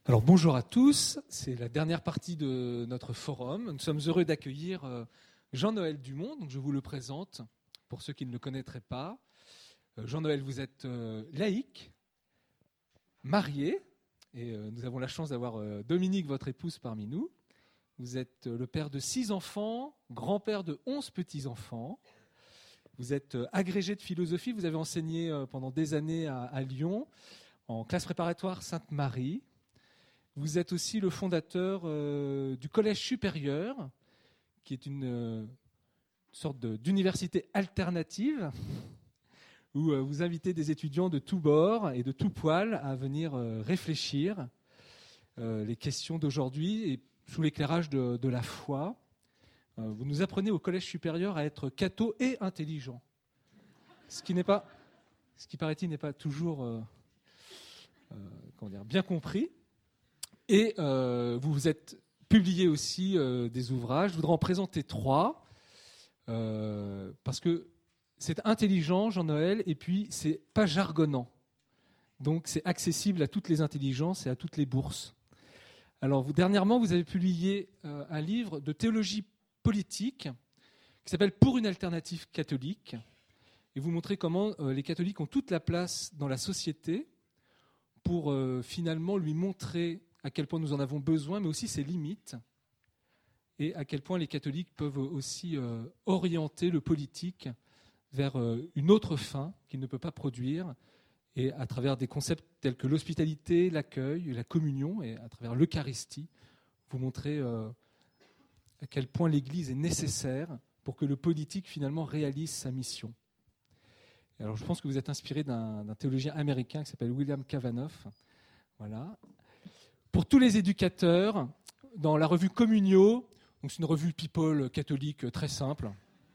Alors bonjour à tous, c'est la dernière partie de notre forum. Nous sommes heureux d'accueillir Jean-Noël Dumont, donc je vous le présente pour ceux qui ne le connaîtraient pas. Jean-Noël, vous êtes laïc, marié, et nous avons la chance d'avoir Dominique, votre épouse, parmi nous. Vous êtes le père de 6 enfants, grand-père de 11 petits-enfants. Vous êtes agrégé de philosophie, vous avez enseigné pendant des années à Lyon, en classe préparatoire Sainte-Marie. Vous êtes aussi le fondateur du Collège supérieur, qui est une sorte d'université alternative, où vous invitez des étudiants de tous bords et de tous poils à venir réfléchir les questions d'aujourd'hui et sous l'éclairage de la foi. Vous nous apprenez au Collège supérieur à être catho et intelligent, ce qui, paraît-il, n'est pas toujours bien compris. Et vous vous êtes publié aussi des ouvrages. Je voudrais en présenter 3, parce que c'est intelligent, Jean-Noël, et puis c'est pas jargonnant. Donc c'est accessible à toutes les intelligences et à toutes les bourses. Alors dernièrement, vous avez publié un livre de théologie politique qui s'appelle « Pour une alternative catholique ». Et vous montrez comment les catholiques ont toute la place dans la société pour finalement lui montrer à quel point nous en avons besoin, mais aussi ses limites, et à quel point les catholiques peuvent aussi orienter le politique vers une autre fin qu'il ne peut pas produire, et à travers des concepts tels que l'hospitalité, l'accueil, la communion, et à travers l'Eucharistie, vous montrez à quel point l'Église est nécessaire pour que le politique finalement réalise sa mission. Alors je pense que vous êtes inspiré d'un théologien américain qui s'appelle William Cavanoff. Voilà. Pour tous les éducateurs, dans la revue Communio, donc c'est une revue people catholique très simple,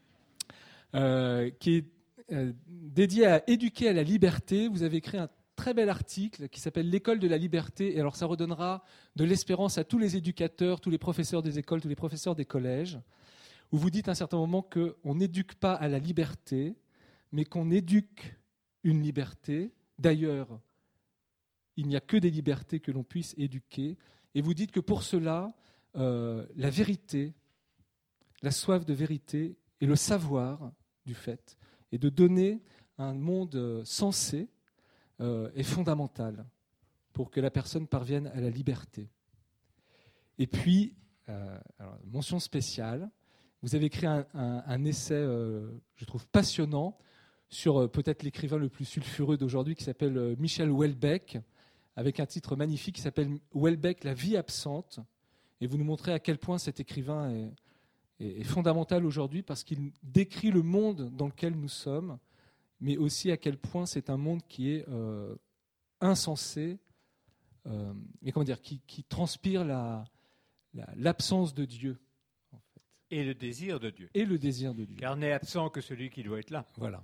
qui est dédiée à éduquer à la liberté, vous avez écrit un très bel article qui s'appelle « L'école de la liberté ». Et alors ça redonnera de l'espérance à tous les éducateurs, tous les professeurs des écoles, tous les professeurs des collèges, où vous dites à un certain moment qu'on n'éduque pas à la liberté, mais qu'on éduque une liberté. D'ailleurs, il n'y a que des libertés que l'on puisse éduquer. Et vous dites que pour cela, la vérité, la soif de vérité et le savoir du fait, et de donner un monde sensé, est fondamental pour que la personne parvienne à la liberté. Et puis, mention spéciale, vous avez écrit un essai, je trouve passionnant, sur peut-être l'écrivain le plus sulfureux d'aujourd'hui, qui s'appelle Michel Houellebecq, avec un titre magnifique qui s'appelle « Houellebecq, la vie absente ». Et vous nous montrez à quel point cet écrivain est fondamental aujourd'hui, parce qu'il décrit le monde dans lequel nous sommes, mais aussi à quel point c'est un monde qui est insensé, mais qui transpire l'absence de Dieu. En fait. Et le désir de Dieu. Et le désir de Dieu. Car n'est absent que celui qui doit être là. Voilà.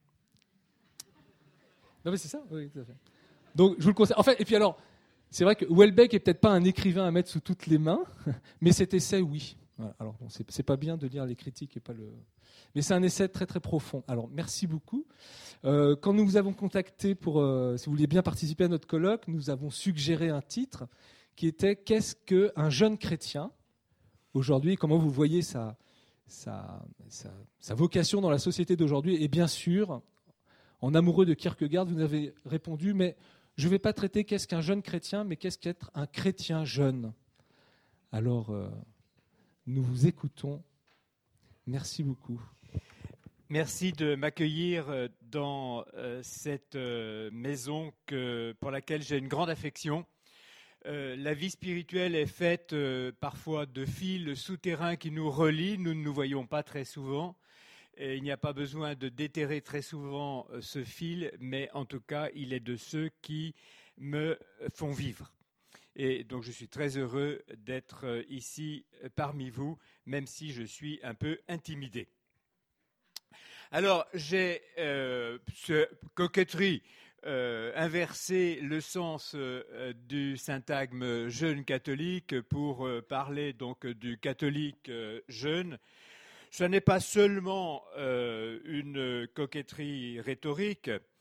Non mais c'est ça, oui, tout à fait. Donc je vous le conseille. En fait, et puis alors, c'est vrai que Houellebecq est peut-être pas un écrivain à mettre sous toutes les mains, mais cet essai, oui. Voilà. Alors bon, c'est pas bien de lire les critiques et pas le. Mais c'est un essai très très profond. Alors merci beaucoup. Quand nous vous avons contacté pour, si vous vouliez bien participer à notre colloque, nous avons suggéré un titre qui était « Qu'est-ce qu'un jeune chrétien ?» aujourd'hui, comment vous voyez sa vocation dans la société d'aujourd'hui. Et bien sûr, en amoureux de Kierkegaard, vous avez répondu, mais je ne vais pas traiter qu'est-ce qu'un jeune chrétien, mais qu'est-ce qu'être un chrétien jeune. Alors, nous vous écoutons. Merci beaucoup. Merci de m'accueillir dans cette maison pour laquelle j'ai une grande affection. La vie spirituelle est faite parfois de fils souterrains qui nous relient. Nous ne nous voyons pas très souvent. Et il n'y a pas besoin de déterrer très souvent ce fil, mais en tout cas, il est de ceux qui me font vivre. Et donc, je suis très heureux d'être ici parmi vous, même si je suis un peu intimidé. Alors, j'ai coquetterie inversé le sens du syntagme jeune catholique pour parler donc du catholique jeune. Ce n'est pas seulement une coquetterie rhétorique,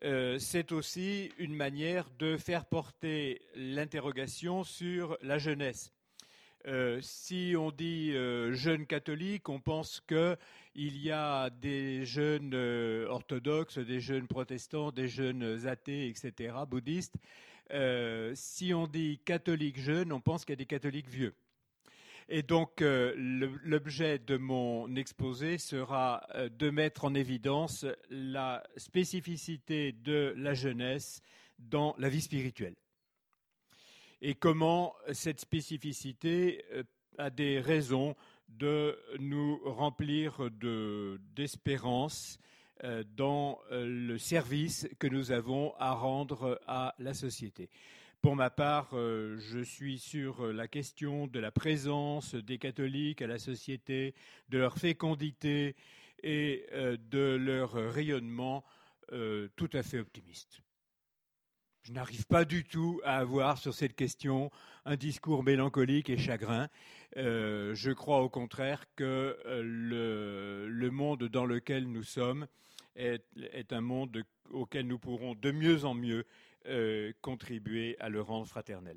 c'est aussi une manière de faire porter l'interrogation sur la jeunesse. Si on dit jeunes catholiques, on pense qu'il y a des jeunes orthodoxes, des jeunes protestants, des jeunes athées, etc., bouddhistes. Si on dit catholique jeune, on pense qu'il y a des catholiques vieux. Et donc, l'objet de mon exposé sera de mettre en évidence la spécificité de la jeunesse dans la vie spirituelle. Et comment cette spécificité a des raisons de nous remplir d'espérance dans le service que nous avons à rendre à la société. Pour ma part, je suis sur la question de la présence des catholiques à la société, de leur fécondité et de leur rayonnement tout à fait optimiste. Je n'arrive pas du tout à avoir sur cette question un discours mélancolique et chagrin. Je crois au contraire que le monde dans lequel nous sommes est un monde auquel nous pourrons de mieux en mieux contribuer à le rendre fraternel.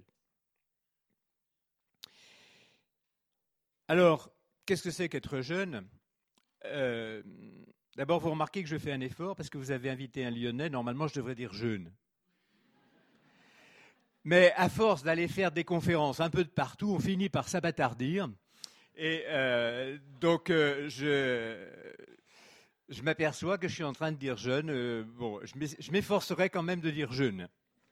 Alors, qu'est-ce que c'est qu'être jeune ? D'abord, vous remarquez que je fais un effort parce que vous avez invité un Lyonnais. Normalement, je devrais dire jeune. Mais à force d'aller faire des conférences un peu de partout, on finit par s'abattardir. Et donc, je m'aperçois que je suis en train de dire jeune. Bon, je m'efforcerai quand même de dire jeune.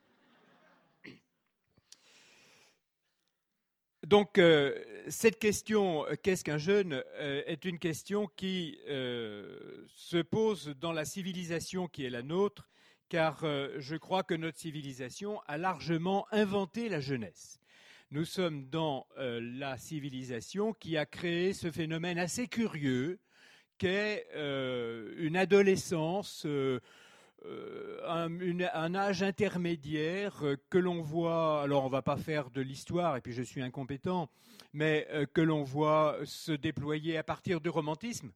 Donc, cette question, qu'est-ce qu'un jeune, est une question qui se pose dans la civilisation qui est la nôtre, car je crois que notre civilisation a largement inventé la jeunesse. Nous sommes dans la civilisation qui a créé ce phénomène assez curieux qu'est une adolescence, un âge intermédiaire que l'on voit, alors on ne va pas faire de l'histoire, et puis je suis incompétent, mais que l'on voit se déployer à partir du romantisme,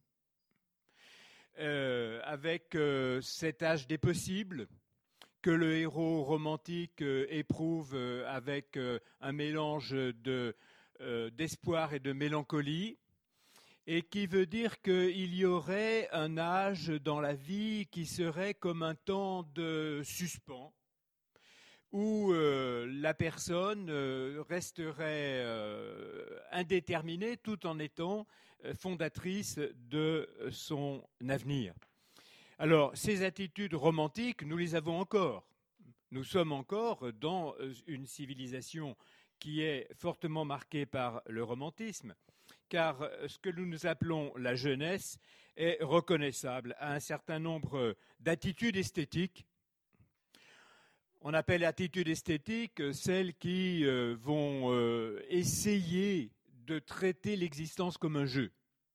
avec cet âge des possibles, que le héros romantique éprouve avec un mélange d'espoir et de mélancolie, et qui veut dire qu'il y aurait un âge dans la vie qui serait comme un temps de suspens, où la personne resterait indéterminée tout en étant fondatrice de son avenir. Alors, ces attitudes romantiques, nous les avons encore. Nous sommes encore dans une civilisation qui est fortement marquée par le romantisme, car ce que nous appelons la jeunesse est reconnaissable à un certain nombre d'attitudes esthétiques. On appelle attitudes esthétiques celles qui vont essayer de traiter l'existence comme un jeu.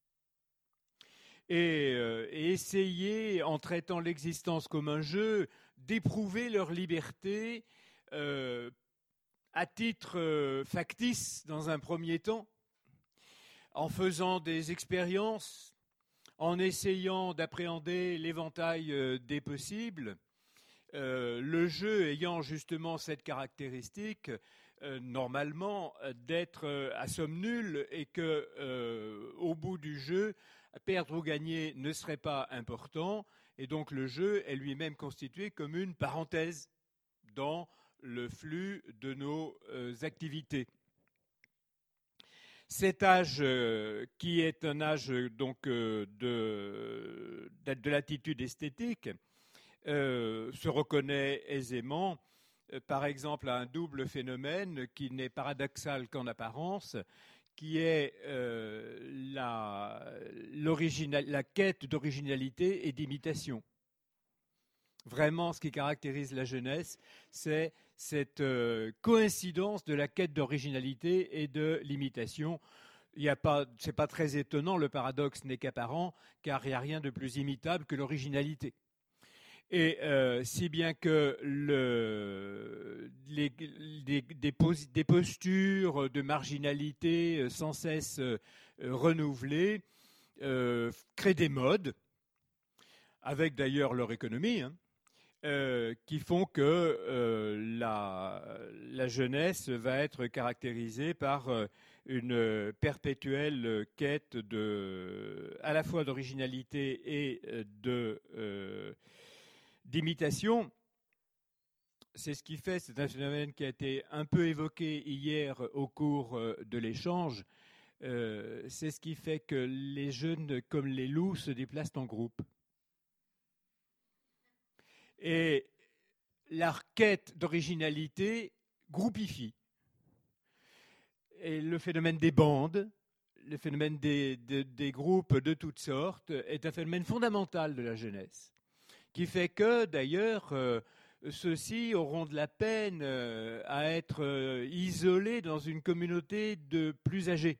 Et essayer, en traitant l'existence comme un jeu, d'éprouver leur liberté à titre factice dans un premier temps, en faisant des expériences, en essayant d'appréhender l'éventail des possibles, le jeu ayant justement cette caractéristique, normalement, d'être à somme nulle et que, au bout du jeu, perdre ou gagner ne serait pas important, et donc le jeu est lui-même constitué comme une parenthèse dans le flux de nos activités. Cet âge qui est un âge donc de l'attitude esthétique se reconnaît aisément, par exemple, à un double phénomène qui n'est paradoxal qu'en apparence, qui est la quête d'originalité et d'imitation. Vraiment, ce qui caractérise la jeunesse, c'est cette coïncidence de la quête d'originalité et de l'imitation. C'est pas très étonnant, le paradoxe n'est qu'apparent, car il n'y a rien de plus imitable que l'originalité. Et si bien que des postures de marginalité sans cesse renouvelées créent des modes, avec d'ailleurs leur économie, qui font que la jeunesse va être caractérisée par une perpétuelle quête à la fois d'originalité et d'imitation. C'est ce qui fait, c'est un phénomène qui a été un peu évoqué hier au cours de l'échange, c'est ce qui fait que les jeunes, comme les loups, se déplacent en groupe. Et la quête d'originalité groupifie. Et le phénomène des bandes, le phénomène des groupes de toutes sortes est un phénomène fondamental de la jeunesse, qui fait que, d'ailleurs, ceux-ci auront de la peine à être isolés dans une communauté de plus âgés.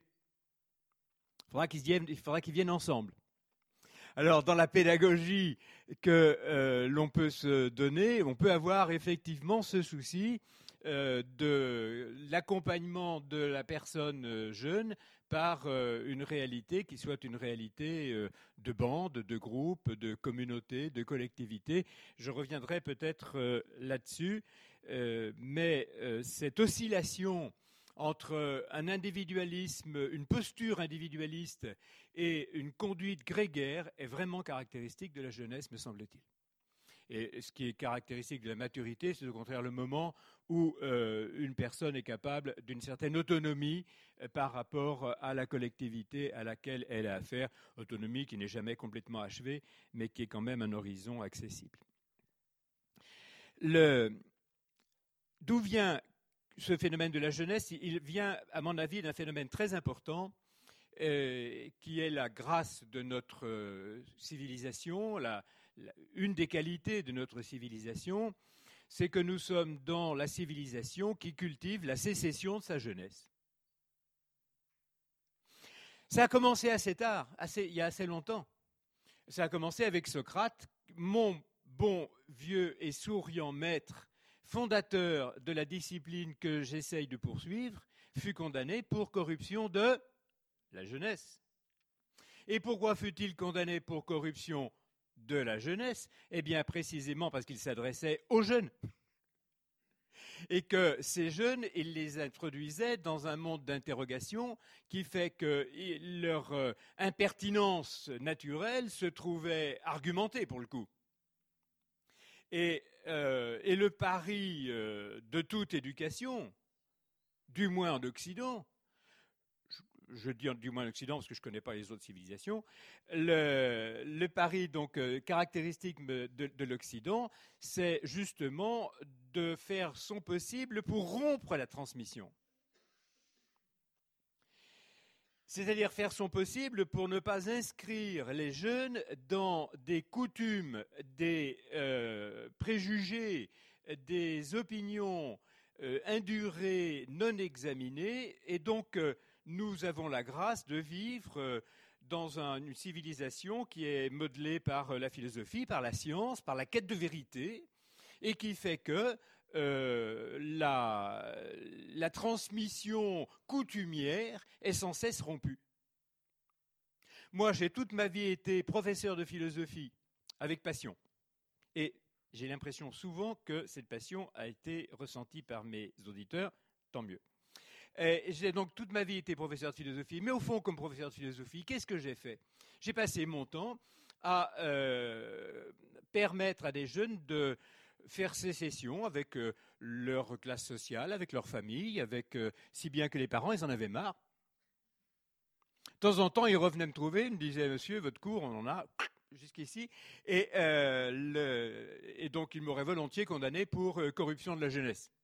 Il faudra qu'ils viennent ensemble. Alors, dans la pédagogie que l'on peut se donner, on peut avoir effectivement ce souci de l'accompagnement de la personne jeune par une réalité qui soit une réalité de bande, de groupe, de communauté, de collectivité. Je reviendrai peut-être là-dessus, mais cette oscillation entre un individualisme, une posture individualiste et une conduite grégaire est vraiment caractéristique de la jeunesse, me semble-t-il. Et ce qui est caractéristique de la maturité, c'est au contraire le moment où une personne est capable d'une certaine autonomie par rapport à la collectivité à laquelle elle a affaire, autonomie qui n'est jamais complètement achevée, mais qui est quand même un horizon accessible. D'où vient ce phénomène de la jeunesse? Il vient, à mon avis, d'un phénomène très important qui est la grâce de notre civilisation, une des qualités de notre civilisation, c'est que nous sommes dans la civilisation qui cultive la sécession de sa jeunesse. Ça a commencé assez tard, il y a assez longtemps. Ça a commencé avec Socrate, mon bon vieux et souriant maître, fondateur de la discipline que j'essaye de poursuivre, fut condamné pour corruption de la jeunesse. Et pourquoi fut-il condamné pour corruption de la jeunesse? Eh bien, précisément parce qu'il s'adressait aux jeunes. Et que ces jeunes, il les introduisait dans un monde d'interrogation qui fait que leur impertinence naturelle se trouvait argumentée, pour le coup. Et le pari de toute éducation, du moins en Occident, je dis du moins en Occident parce que je ne connais pas les autres civilisations, le pari donc caractéristique de l'Occident, c'est justement de faire son possible pour rompre la transmission. C'est-à-dire faire son possible pour ne pas inscrire les jeunes dans des coutumes, des préjugés, des opinions indurées, non examinées, et donc nous avons la grâce de vivre dans une civilisation qui est modelée par la philosophie, par la science, par la quête de vérité, et qui fait que la transmission coutumière est sans cesse rompue. Moi, j'ai toute ma vie été professeur de philosophie avec passion. Et j'ai l'impression souvent que cette passion a été ressentie par mes auditeurs, tant mieux. J'ai donc toute ma vie été professeur de philosophie, mais au fond, comme professeur de philosophie, qu'est-ce que j'ai fait? J'ai passé mon temps à permettre à des jeunes de faire sécession avec leur classe sociale, avec leur famille, si bien que les parents, ils en avaient marre. De temps en temps, ils revenaient me trouver, ils me disaient « Monsieur, votre cours, on en a jusqu'ici ». Et donc, ils m'auraient volontiers condamné pour corruption de la jeunesse.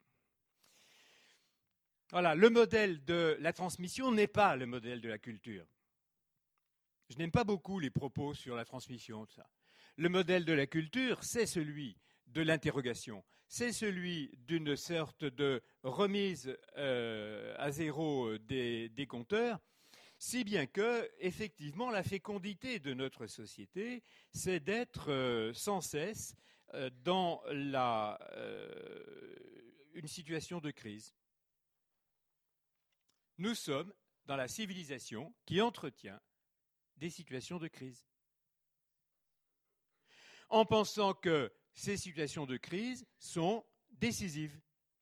Voilà, le modèle de la transmission n'est pas le modèle de la culture. Je n'aime pas beaucoup les propos sur la transmission, tout ça. Le modèle de la culture, c'est celui de l'interrogation. C'est celui d'une sorte de remise à zéro des compteurs, si bien que, effectivement, la fécondité de notre société, c'est d'être sans cesse dans une situation de crise. Nous sommes dans la civilisation qui entretient des situations de crise. En pensant que ces situations de crise sont décisives.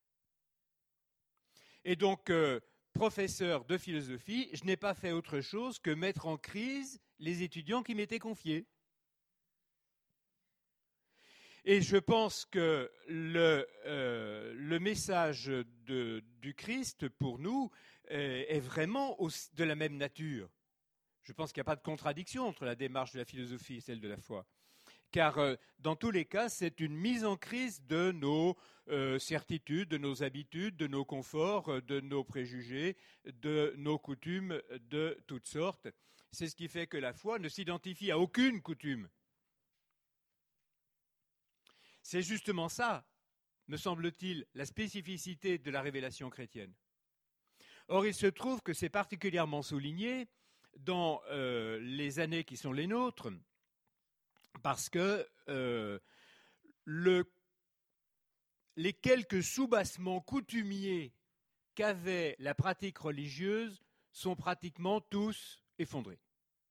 Et donc, professeur de philosophie, je n'ai pas fait autre chose que mettre en crise les étudiants qui m'étaient confiés. Et je pense que le message du Christ, pour nous, est vraiment de la même nature. Je pense qu'il n'y a pas de contradiction entre la démarche de la philosophie et celle de la foi. Car dans tous les cas, c'est une mise en crise de nos certitudes, de nos habitudes, de nos conforts, de nos préjugés, de nos coutumes de toutes sortes. C'est ce qui fait que la foi ne s'identifie à aucune coutume. C'est justement ça, me semble-t-il, la spécificité de la révélation chrétienne. Or, il se trouve que c'est particulièrement souligné dans les années qui sont les nôtres, parce que les quelques soubassements coutumiers qu'avait la pratique religieuse sont pratiquement tous effondrés.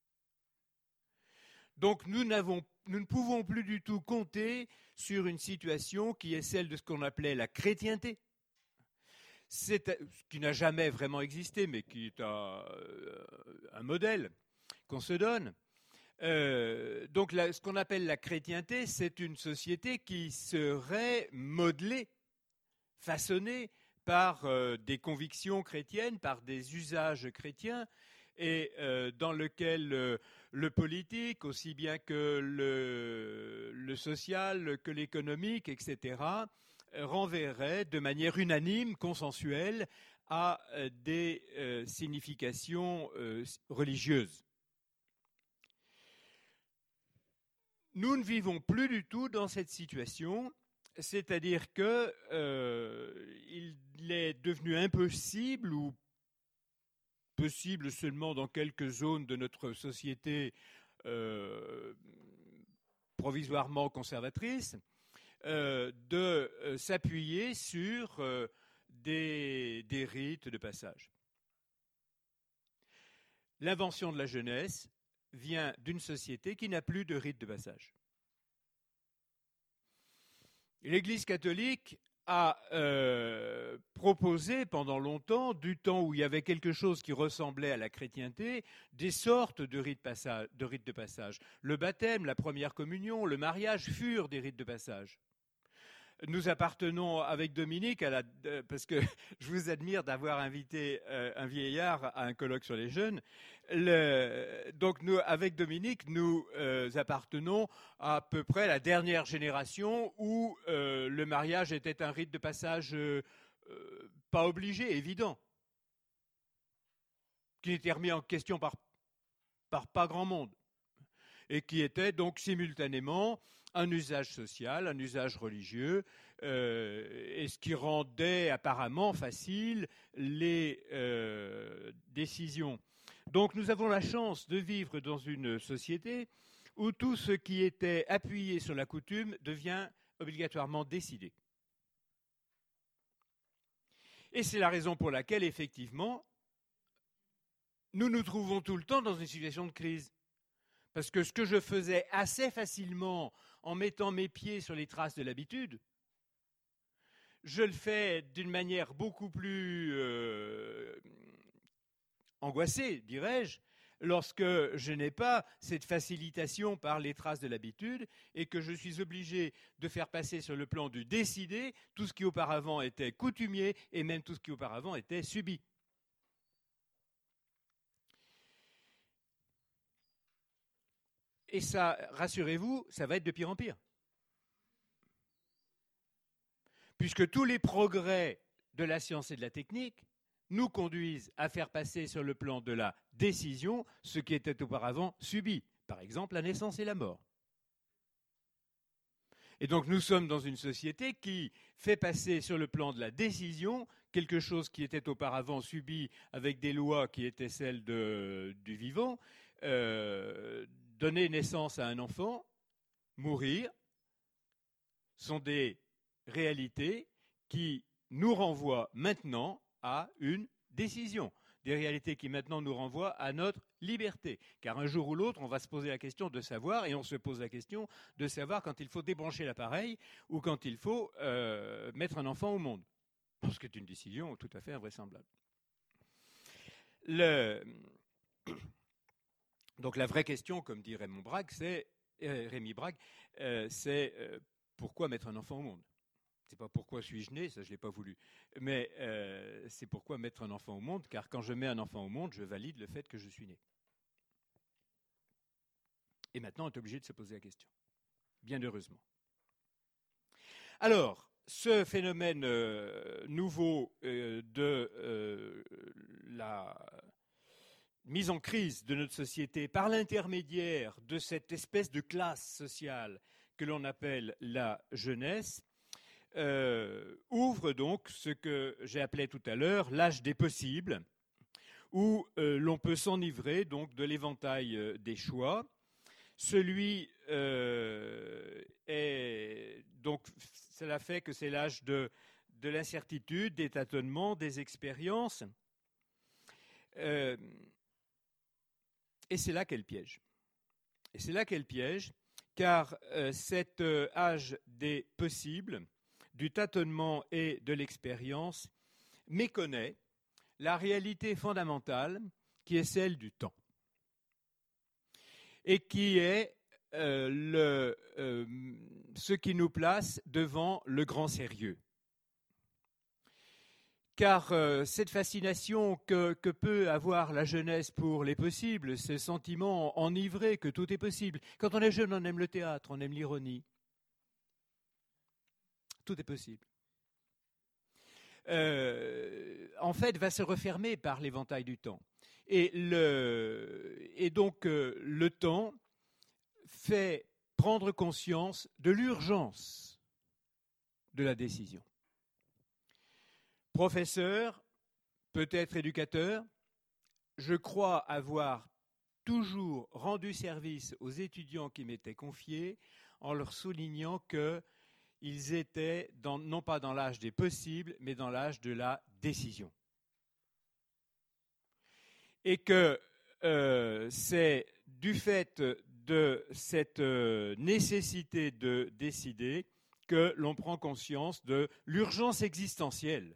Donc nous ne pouvons plus du tout compter sur une situation qui est celle de ce qu'on appelait la chrétienté, ce qui n'a jamais vraiment existé, mais qui est un modèle qu'on se donne. Donc ce qu'on appelle la chrétienté, c'est une société qui serait modelée, façonnée par des convictions chrétiennes, par des usages chrétiens, et dans lequel le politique, aussi bien que le social, que l'économique, etc., renverrait de manière unanime, consensuelle, à des significations religieuses. Nous ne vivons plus du tout dans cette situation, c'est-à-dire que il est devenu impossible ou possible seulement dans quelques zones de notre société provisoirement conservatrice, de s'appuyer sur des rites de passage. L'invention de la jeunesse vient d'une société qui n'a plus de rites de passage. L'Église catholique a proposé pendant longtemps, du temps où il y avait quelque chose qui ressemblait à la chrétienté, des sortes de rites de passage. Le baptême, la première communion, le mariage furent des rites de passage. Nous appartenons avec Dominique, parce que je vous admire d'avoir invité un vieillard à un colloque sur les jeunes. Donc nous, avec Dominique, nous appartenons à peu près à la dernière génération où le mariage était un rite de passage pas obligé, évident, qui n'était remis en question par pas grand monde, et qui était donc simultanément un usage social, un usage religieux, et ce qui rendait apparemment facile les décisions. Donc nous avons la chance de vivre dans une société où tout ce qui était appuyé sur la coutume devient obligatoirement décidé. Et c'est la raison pour laquelle, effectivement, nous nous trouvons tout le temps dans une situation de crise. Parce que ce que je faisais assez facilement en mettant mes pieds sur les traces de l'habitude, je le fais d'une manière beaucoup plus angoissée, dirais-je, lorsque je n'ai pas cette facilitation par les traces de l'habitude et que je suis obligé de faire passer sur le plan du décidé tout ce qui auparavant était coutumier et même tout ce qui auparavant était subi. Et ça, rassurez-vous, ça va être de pire en pire. Puisque tous les progrès de la science et de la technique nous conduisent à faire passer sur le plan de la décision ce qui était auparavant subi. Par exemple, la naissance et la mort. Et donc nous sommes dans une société qui fait passer sur le plan de la décision quelque chose qui était auparavant subi avec des lois qui étaient celles du vivant, donner naissance à un enfant, mourir, sont des réalités qui nous renvoient maintenant à une décision des réalités qui maintenant nous renvoient à notre liberté. Car un jour ou l'autre, on va se poser la question de savoir, et on se pose la question de savoir quand il faut débrancher l'appareil ou quand il faut mettre un enfant au monde. Ce qui est une décision tout à fait invraisemblable. Donc la vraie question, comme dit Rémi Brague, c'est pourquoi mettre un enfant au monde ? C'est pas pourquoi suis-je né, ça je l'ai pas voulu, mais c'est pourquoi mettre un enfant au monde, car quand je mets un enfant au monde, je valide le fait que je suis né. Et maintenant, on est obligé de se poser la question, bien heureusement. Alors, ce phénomène nouveau de la mise en crise de notre société par l'intermédiaire de cette espèce de classe sociale que l'on appelle la jeunesse, ouvre donc ce que j'ai appelé tout à l'heure l'âge des possibles, où l'on peut s'enivrer donc de l'éventail des choix. Celui est donc cela fait que c'est l'âge de l'incertitude, des tâtonnements, des expériences, et c'est là qu'est le piège. Et c'est là qu'est le piège, car cet âge des possibles, du tâtonnement et de l'expérience, méconnaît la réalité fondamentale qui est celle du temps et qui est ce qui nous place devant le grand sérieux. Car cette fascination que peut avoir la jeunesse pour les possibles, ce sentiment enivré que tout est possible. Quand on est jeune, on aime le théâtre, on aime l'ironie. Tout est possible. En fait, va se refermer par l'éventail du temps. Et donc, le temps fait prendre conscience de l'urgence de la décision. Professeur, peut-être éducateur, je crois avoir toujours rendu service aux étudiants qui m'étaient confiés en leur soulignant qu'ils étaient non pas dans l'âge des possibles, mais dans l'âge de la décision. Et que c'est du fait de cette nécessité de décider que l'on prend conscience de l'urgence existentielle.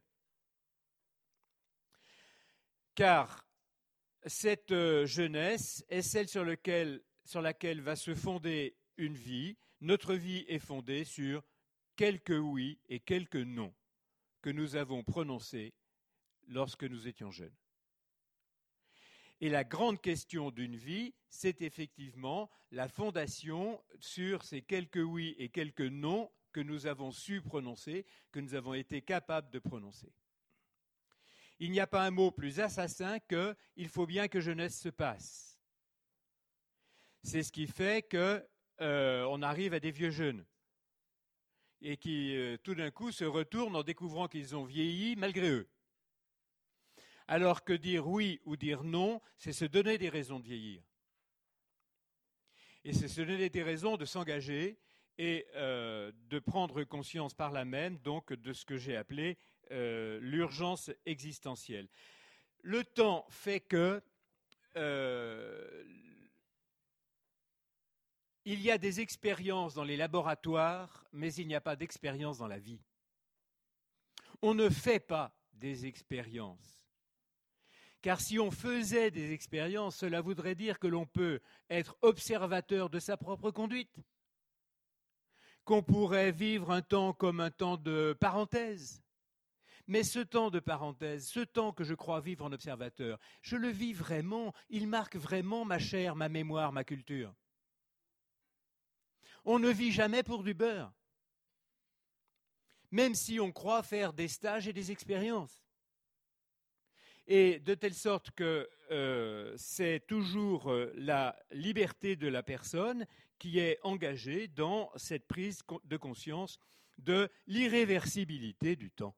Car cette jeunesse est celle sur laquelle va se fonder une vie. Notre vie est fondée sur quelques oui et quelques non que nous avons prononcés lorsque nous étions jeunes. Et la grande question d'une vie, c'est effectivement la fondation sur ces quelques oui et quelques non que nous avons su prononcer, que nous avons été capables de prononcer. Il n'y a pas un mot plus assassin que « il faut bien que jeunesse se passe ». C'est ce qui fait qu'on arrive à des vieux jeunes et qui, tout d'un coup, se retournent en découvrant qu'ils ont vieilli malgré eux. Alors que dire oui ou dire non, c'est se donner des raisons de vieillir. Et c'est se donner des raisons de s'engager et de prendre conscience par là même donc de ce que j'ai appelé l'urgence existentielle. Le temps fait que il y a des expériences dans les laboratoires, mais il n'y a pas d'expérience dans la vie. On ne fait pas des expériences. Car si on faisait des expériences, cela voudrait dire que l'on peut être observateur de sa propre conduite, qu'on pourrait vivre un temps comme un temps de parenthèse. Mais ce temps de parenthèse, ce temps que je crois vivre en observateur, je le vis vraiment, il marque vraiment ma chair, ma mémoire, ma culture. On ne vit jamais pour du beurre, même si on croit faire des stages et des expériences. Et de telle sorte que c'est toujours la liberté de la personne qui est engagée dans cette prise de conscience de l'irréversibilité du temps.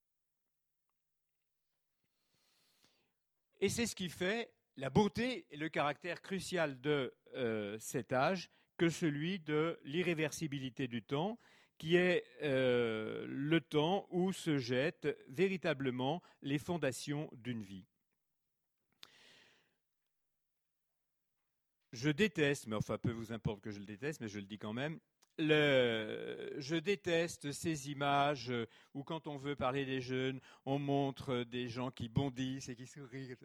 Et c'est ce qui fait la beauté et le caractère crucial de cet âge que celui de l'irréversibilité du temps, qui est le temps où se jettent véritablement les fondations d'une vie. je déteste, mais enfin peu vous importe que je le déteste, mais je le dis quand même, je déteste ces images où quand on veut parler des jeunes, on montre des gens qui bondissent et qui sourient.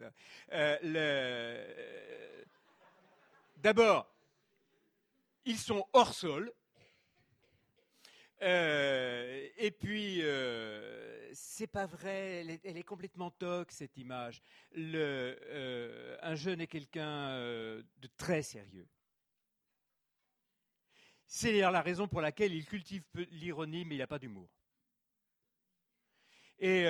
D'abord, ils sont hors sol. Et puis, c'est pas vrai, elle est complètement toque, cette image. Un jeune est quelqu'un de très sérieux. C'est d'ailleurs la raison pour laquelle il cultive l'ironie, mais il n'a pas d'humour. Et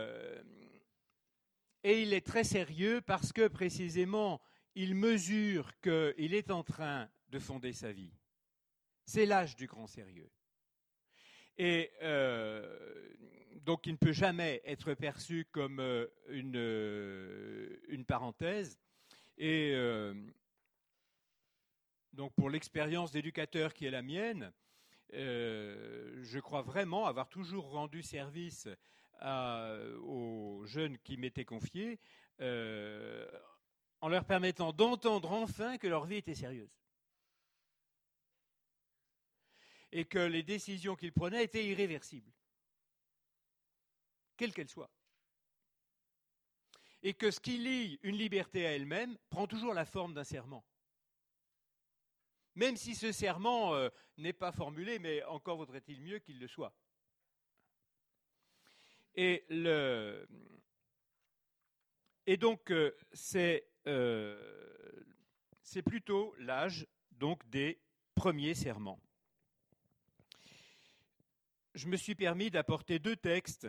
il est très sérieux parce que, précisément, il mesure qu'il est en train de fonder sa vie. C'est l'âge du grand sérieux. Et donc, il ne peut jamais être perçu comme une parenthèse. Et donc, pour l'expérience d'éducateur qui est la mienne, je crois vraiment avoir toujours rendu service aux jeunes qui m'étaient confiés en leur permettant d'entendre enfin que leur vie était sérieuse. Et que les décisions qu'ils prenaient étaient irréversibles, quelles qu'elles soient. Et que ce qui lie une liberté à elle-même prend toujours la forme d'un serment. Même si ce serment n'est pas formulé, mais encore vaudrait-il mieux qu'il le soit. Et donc, c'est plutôt l'âge donc, des premiers serments. Je me suis permis d'apporter 2 textes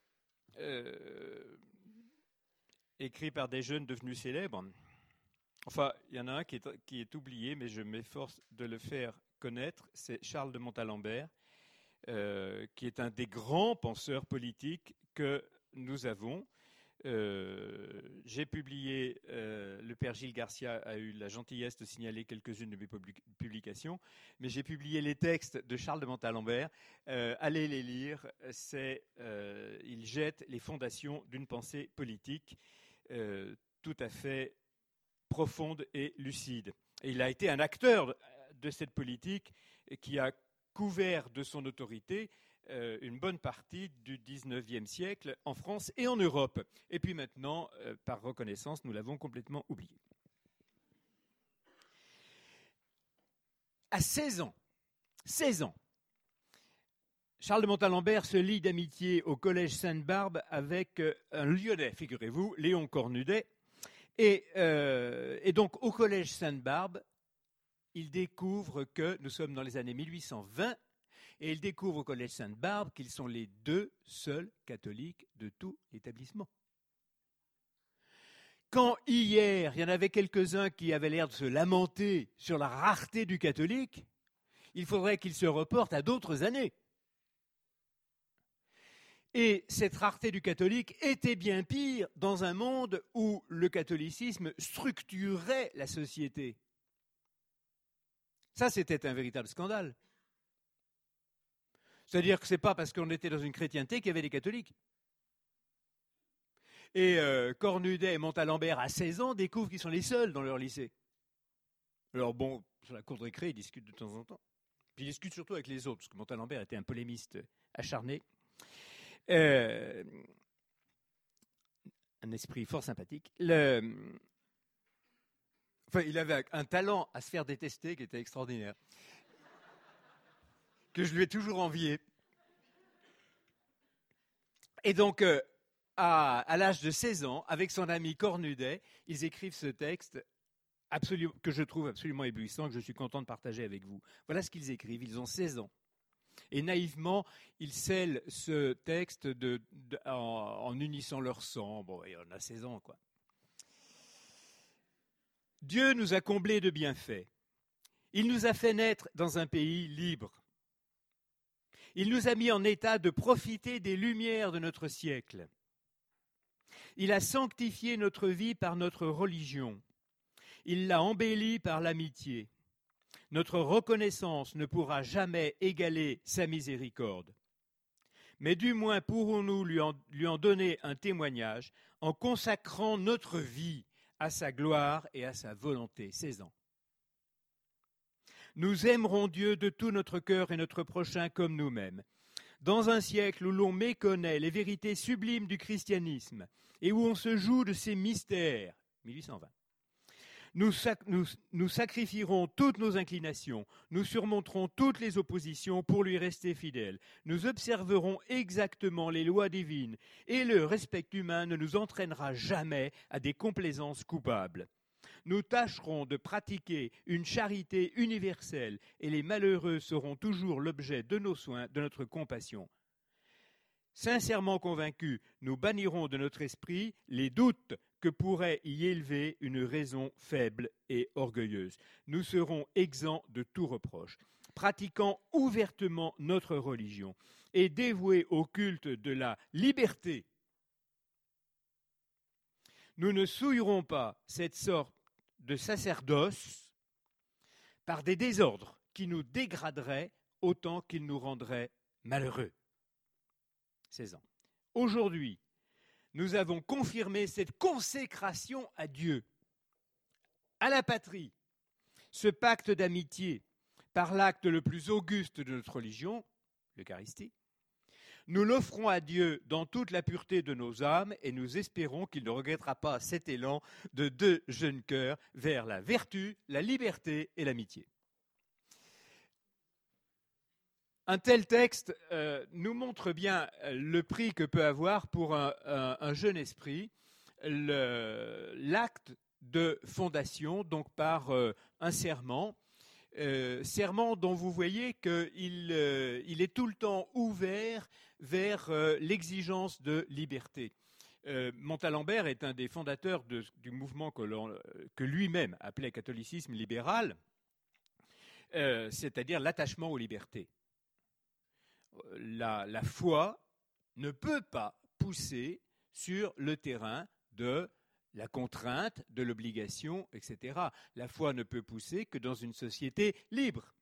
écrits par des jeunes devenus célèbres. Enfin, il y en a un qui est oublié, mais je m'efforce de le faire connaître. C'est Charles de Montalembert, qui est un des grands penseurs politiques que nous avons. J'ai publié, le père Gilles Garcia a eu la gentillesse de signaler quelques-unes de mes publications, mais j'ai publié les textes de Charles de Montalembert. Allez les lire, il jette les fondations d'une pensée politique tout à fait profonde et lucide. Et il a été un acteur de cette politique qui a couvert de son autorité une bonne partie du XIXe siècle en France et en Europe. Et puis maintenant, par reconnaissance, nous l'avons complètement oublié. À 16 ans, Charles de Montalembert se lie d'amitié au collège Sainte-Barbe avec un Lyonnais, figurez-vous, Léon Cornudet. Et donc, au collège Sainte-Barbe, il découvre que nous sommes dans les années 1820, et il découvre au collège Sainte-Barbe qu'ils sont les 2 seuls catholiques de tout l'établissement. Quand hier, il y en avait quelques-uns qui avaient l'air de se lamenter sur la rareté du catholique, il faudrait qu'ils se reportent à d'autres années. Et cette rareté du catholique était bien pire dans un monde où le catholicisme structurait la société. Ça, c'était un véritable scandale. C'est-à-dire que ce n'est pas parce qu'on était dans une chrétienté qu'il y avait des catholiques. Et Cornudet et Montalembert, à 16 ans, découvrent qu'ils sont les seuls dans leur lycée. Alors bon, sur la cour de récré, ils discutent de temps en temps. Puis ils discutent surtout avec les autres, parce que Montalembert était un polémiste acharné. Un esprit fort sympathique. Enfin, il avait un talent à se faire détester qui était extraordinaire, que je lui ai toujours envié. Et donc, à l'âge de 16 ans, avec son ami Cornudet, ils écrivent ce texte que je trouve absolument éblouissant, que je suis content de partager avec vous. Voilà ce qu'ils écrivent. Ils ont 16 ans. Et naïvement, ils scellent ce texte en unissant leur sang. Bon, et on a 16 ans, quoi. Dieu nous a comblés de bienfaits. Il nous a fait naître dans un pays libre. Il nous a mis en état de profiter des lumières de notre siècle. Il a sanctifié notre vie par notre religion. Il l'a embellie par l'amitié. Notre reconnaissance ne pourra jamais égaler sa miséricorde. Mais du moins pourrons-nous lui en donner un témoignage en consacrant notre vie à sa gloire et à sa volonté. 16 ans. Nous aimerons Dieu de tout notre cœur et notre prochain comme nous-mêmes. Dans un siècle où l'on méconnaît les vérités sublimes du christianisme et où on se joue de ses mystères, 1820, nous sacrifierons toutes nos inclinations, nous surmonterons toutes les oppositions pour lui rester fidèles. Nous observerons exactement les lois divines et le respect humain ne nous entraînera jamais à des complaisances coupables. Nous tâcherons de pratiquer une charité universelle et les malheureux seront toujours l'objet de nos soins, de notre compassion. Sincèrement convaincus, nous bannirons de notre esprit les doutes que pourrait y élever une raison faible et orgueilleuse. Nous serons exempts de tout reproche, pratiquant ouvertement notre religion et dévoués au culte de la liberté. Nous ne souillerons pas cette sorte de sacerdoce par des désordres qui nous dégraderaient autant qu'ils nous rendraient malheureux. 16 ans. Aujourd'hui, nous avons confirmé cette consécration à Dieu, à la patrie, ce pacte d'amitié par l'acte le plus auguste de notre religion, l'Eucharistie. Nous l'offrons à Dieu dans toute la pureté de nos âmes et nous espérons qu'il ne regrettera pas cet élan de deux jeunes cœurs vers la vertu, la liberté et l'amitié. Un tel texte nous montre bien le prix que peut avoir pour un jeune esprit l'acte de fondation, donc par un serment, serment dont vous voyez qu'il est tout le temps ouvert vers l'exigence de liberté. Montalembert est un des fondateurs du mouvement que lui-même appelait catholicisme libéral, c'est-à-dire l'attachement aux libertés. La foi ne peut pas pousser sur le terrain de la contrainte, de l'obligation, etc. La foi ne peut pousser que dans une société libre.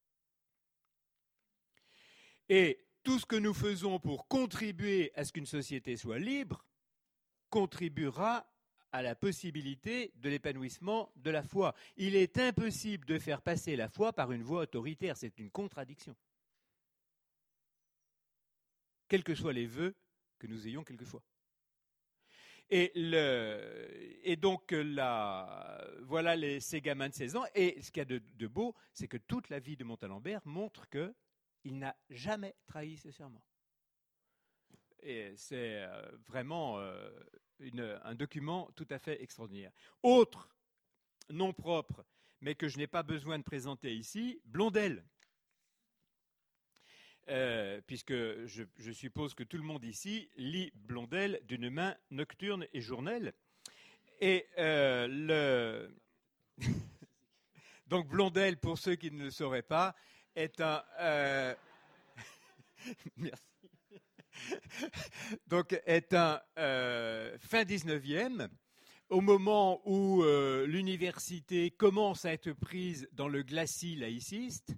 Et tout ce que nous faisons pour contribuer à ce qu'une société soit libre contribuera à la possibilité de l'épanouissement de la foi. Il est impossible de faire passer la foi par une voie autoritaire, c'est une contradiction. Quels que soient les vœux que nous ayons quelquefois. Et donc, voilà ces gamins de 16 ans. Et ce qu'il y a de beau, c'est que toute la vie de Montalembert montre qu'il n'a jamais trahi ce serment. Et c'est vraiment un document tout à fait extraordinaire. Autre nom propre, mais que je n'ai pas besoin de présenter ici, Blondel. Puisque je suppose que tout le monde ici lit Blondel d'une main nocturne et journelle. Et donc Blondel, pour ceux qui ne le sauraient pas, est un merci. Donc est un fin 19e, au moment où l'université commence à être prise dans le glacis laïciste.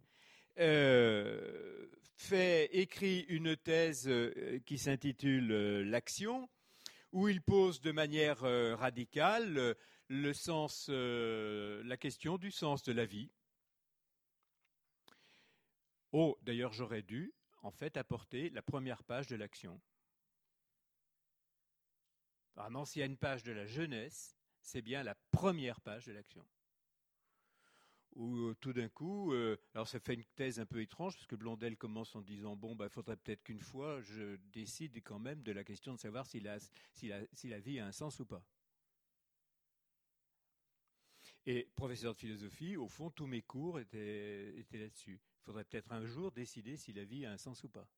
Écrit une thèse qui s'intitule « L'action », où il pose de manière radicale la question du sens de la vie. Oh, d'ailleurs, j'aurais dû, en fait, apporter la première page de l'Action. Vraiment, s'il y a une page de la jeunesse, c'est bien la première page de l'Action. Où tout d'un coup, alors ça fait une thèse un peu étrange, parce que Blondel commence en disant, il faudrait peut-être qu'une fois, je décide quand même de la question de savoir si la vie a un sens ou pas. Et professeur de philosophie, au fond, tous mes cours étaient là-dessus. Il faudrait peut-être un jour décider si la vie a un sens ou pas.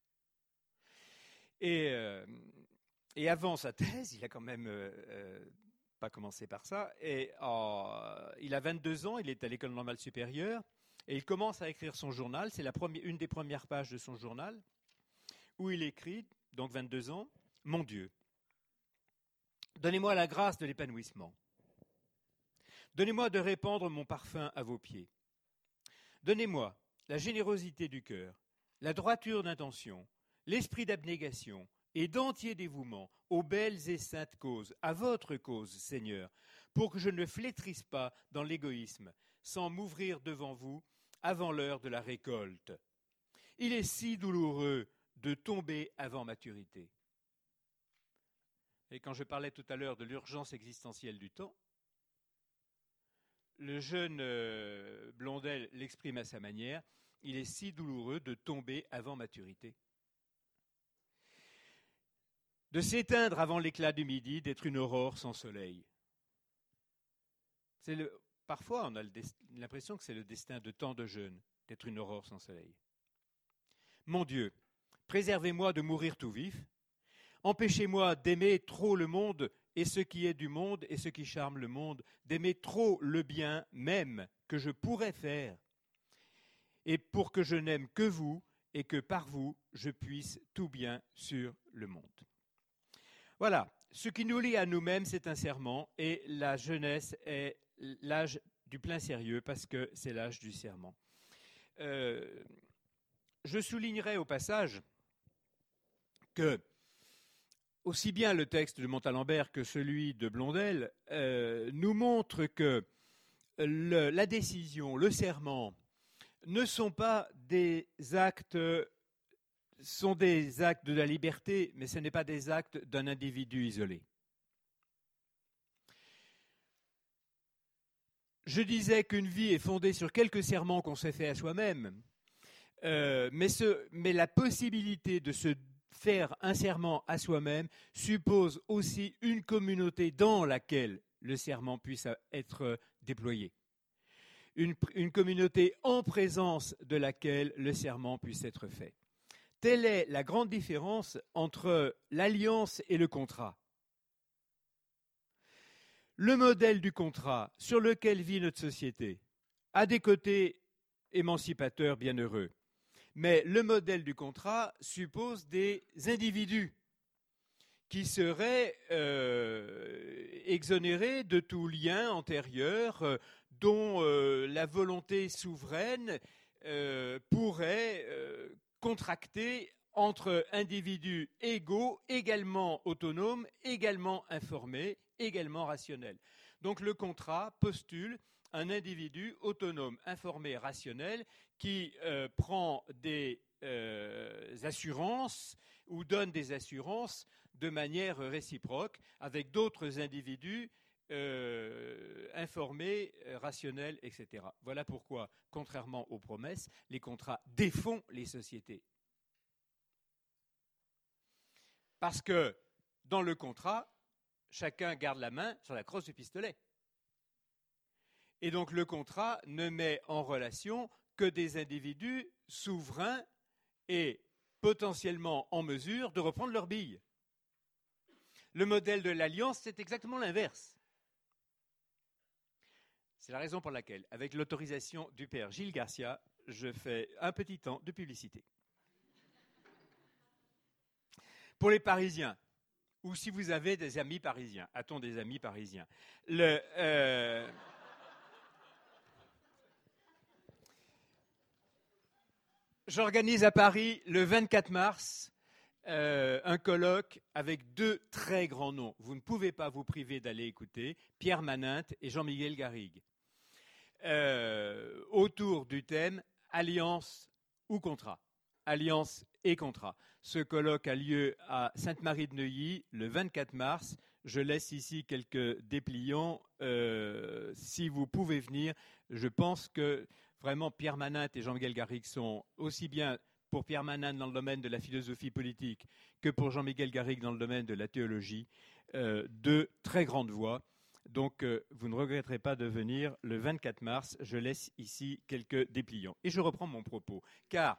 Et avant sa thèse, il a quand même... pas commencer par ça, et il a 22 ans, il est à l'école normale supérieure, et il commence à écrire son journal, c'est une des premières pages de son journal, où il écrit, donc 22 ans, « Mon Dieu, donnez-moi la grâce de l'épanouissement. Donnez-moi de répandre mon parfum à vos pieds. Donnez-moi la générosité du cœur, la droiture d'intention, l'esprit d'abnégation, et d'entier dévouement aux belles et saintes causes, à votre cause, Seigneur, pour que je ne flétrisse pas dans l'égoïsme, sans m'ouvrir devant vous avant l'heure de la récolte. Il est si douloureux de tomber avant maturité. Et quand je parlais tout à l'heure de l'urgence existentielle du temps, le jeune Blondel l'exprime à sa manière, il est si douloureux de tomber avant maturité. De s'éteindre avant l'éclat du midi, d'être une aurore sans soleil. Parfois, on a l'impression que c'est le destin de tant de jeunes, d'être une aurore sans soleil. Mon Dieu, préservez-moi de mourir tout vif. Empêchez-moi d'aimer trop le monde et ce qui est du monde et ce qui charme le monde, d'aimer trop le bien même que je pourrais faire, et pour que je n'aime que vous et que par vous je puisse tout bien sur le monde. Voilà, ce qui nous lie à nous-mêmes, c'est un serment, et la jeunesse est l'âge du plein sérieux parce que c'est l'âge du serment. Je soulignerai au passage que aussi bien le texte de Montalembert que celui de Blondel nous montrent que la décision, le serment, ne sont pas des actes, sont des actes de la liberté, mais ce n'est pas des actes d'un individu isolé. Je disais qu'une vie est fondée sur quelques serments qu'on s'est fait à soi-même, mais la possibilité de se faire un serment à soi-même suppose aussi une communauté dans laquelle le serment puisse être déployé. Une communauté en présence de laquelle le serment puisse être fait. Telle est la grande différence entre l'alliance et le contrat. Le modèle du contrat sur lequel vit notre société a des côtés émancipateurs bienheureux. Mais le modèle du contrat suppose des individus qui seraient exonérés de tout lien antérieur dont la volonté souveraine pourrait contracter entre individus égaux, également autonomes, également informés, également rationnels. Donc le contrat postule un individu autonome, informé, rationnel, qui prend des assurances ou donne des assurances de manière réciproque avec d'autres individus informés, rationnels, etc. Voilà pourquoi, contrairement aux promesses, les contrats défont les sociétés. Parce que dans le contrat, chacun garde la main sur la crosse du pistolet. Et donc le contrat ne met en relation que des individus souverains et potentiellement en mesure de reprendre leurs billes. Le modèle de l'alliance, c'est exactement l'inverse. C'est la raison pour laquelle, avec l'autorisation du père Gilles Garcia, je fais un petit temps de publicité. Pour les Parisiens, ou si vous avez des amis parisiens, a-t-on des amis parisiens ? J'organise à Paris le 24 mars un colloque avec deux très grands noms. Vous ne pouvez pas vous priver d'aller écouter, Pierre Maninte et Jean-Miguel Garrigue, autour du thème Alliance ou contrat. Alliance et contrat. Ce colloque a lieu à Sainte-Marie-de-Neuilly le 24 mars. Je laisse ici quelques dépliants. Si vous pouvez venir, je pense que vraiment Pierre Maninte et Jean-Miguel Garrigue sont aussi bien pour Pierre Maninte dans le domaine de la philosophie politique que pour Jean-Miguel Garrigue dans le domaine de la théologie, deux très grandes voix. Donc, vous ne regretterez pas de venir le 24 mars. Je laisse ici quelques dépliants. Et je reprends mon propos, car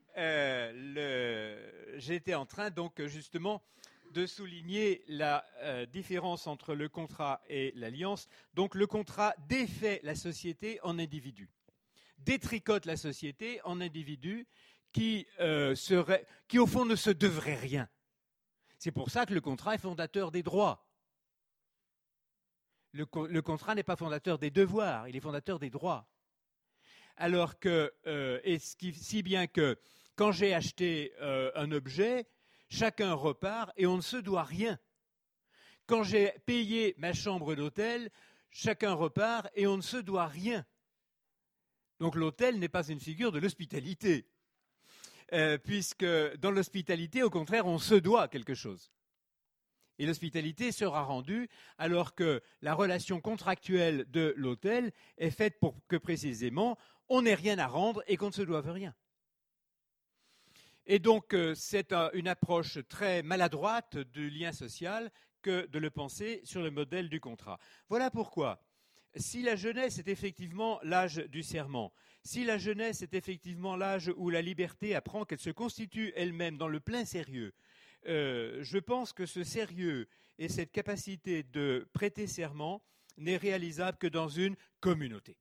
j'étais en train donc justement de souligner la différence entre le contrat et l'alliance. Donc le contrat défait la société en individus, détricote la société en individus qui au fond ne se devraient rien. C'est pour ça que le contrat est fondateur des droits. Le contrat n'est pas fondateur des devoirs, il est fondateur des droits. Alors que, si bien que quand j'ai acheté un objet, chacun repart et on ne se doit rien. Quand j'ai payé ma chambre d'hôtel, chacun repart et on ne se doit rien. Donc l'autel n'est pas une figure de l'hospitalité, puisque dans l'hospitalité, au contraire, on se doit quelque chose. Et l'hospitalité sera rendue alors que la relation contractuelle de l'autel est faite pour que précisément on n'ait rien à rendre et qu'on ne se doive rien. Et donc c'est une approche très maladroite du lien social que de le penser sur le modèle du contrat. Voilà pourquoi, si la jeunesse est effectivement l'âge du serment, si la jeunesse est effectivement l'âge où la liberté apprend qu'elle se constitue elle-même dans le plein sérieux, je pense que ce sérieux et cette capacité de prêter serment n'est réalisable que dans une communauté.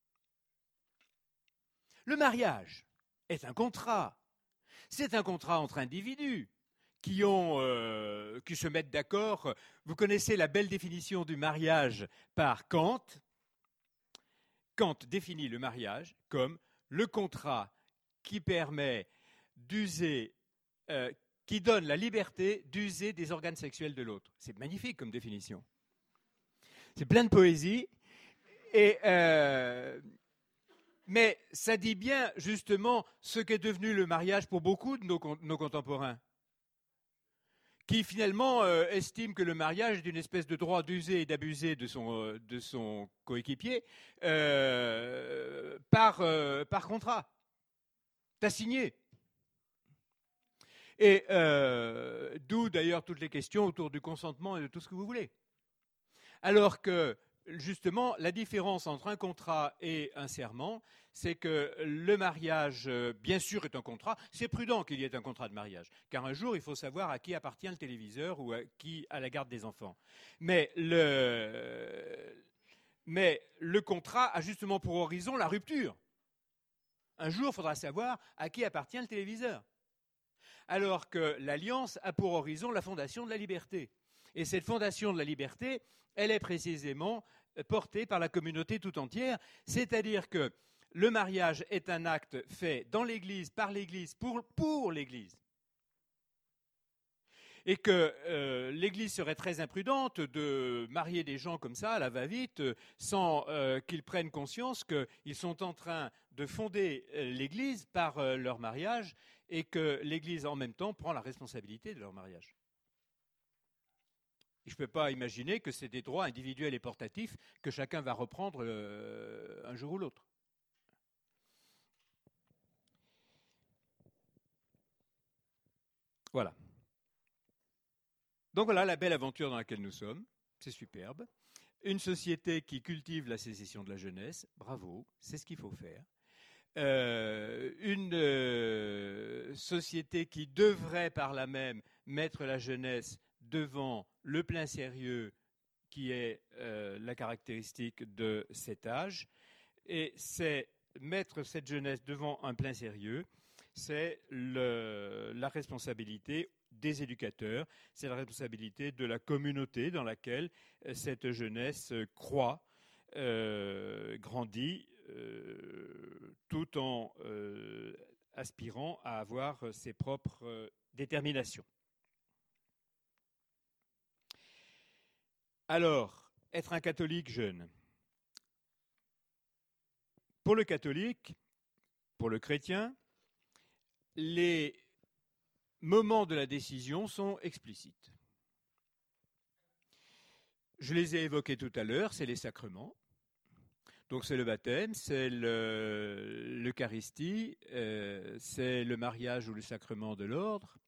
Le mariage est un contrat. C'est un contrat entre individus qui se mettent d'accord. Vous connaissez la belle définition du mariage par Kant. Kant définit le mariage comme le contrat qui permet d'user, qui donne la liberté d'user des organes sexuels de l'autre. C'est magnifique comme définition. C'est plein de poésie. Mais ça dit bien, justement, ce qu'est devenu le mariage pour beaucoup de nos contemporains, qui finalement estiment que le mariage est une espèce de droit d'user et d'abuser de son coéquipier par contrat. T'as signé. Et d'où d'ailleurs toutes les questions autour du consentement et de tout ce que vous voulez. Alors que, justement, la différence entre un contrat et un serment, c'est que le mariage, bien sûr, est un contrat. C'est prudent qu'il y ait un contrat de mariage, car un jour, il faut savoir à qui appartient le téléviseur ou à qui a la garde des enfants. Mais le contrat a justement pour horizon la rupture. Un jour, il faudra savoir à qui appartient le téléviseur. Alors que l'alliance a pour horizon la fondation de la liberté. Et cette fondation de la liberté, elle est précisément portée par la communauté tout entière, c'est-à-dire que le mariage est un acte fait dans l'Église, par l'Église, pour l'Église. Et que l'Église serait très imprudente de marier des gens comme ça, à la va-vite, sans qu'ils prennent conscience qu'ils sont en train de fonder l'Église par leur mariage et que l'Église, en même temps, prend la responsabilité de leur mariage. Et je ne peux pas imaginer que c'est des droits individuels et portatifs que chacun va reprendre un jour ou l'autre. Voilà. Donc voilà la belle aventure dans laquelle nous sommes. C'est superbe. Une société qui cultive la sécession de la jeunesse. Bravo, c'est ce qu'il faut faire. Une société qui devrait par là même mettre la jeunesse devant le plein sérieux qui est la caractéristique de cet âge. Et c'est mettre cette jeunesse devant un plein sérieux, c'est la responsabilité des éducateurs, c'est la responsabilité de la communauté dans laquelle cette jeunesse croît, grandit, tout en aspirant à avoir ses propres déterminations. Alors, être un catholique jeune. Pour le catholique, pour le chrétien, les moments de la décision sont explicites. Je les ai évoqués tout à l'heure, c'est les sacrements. Donc c'est le baptême, c'est l'Eucharistie, c'est le mariage ou le sacrement de l'ordre.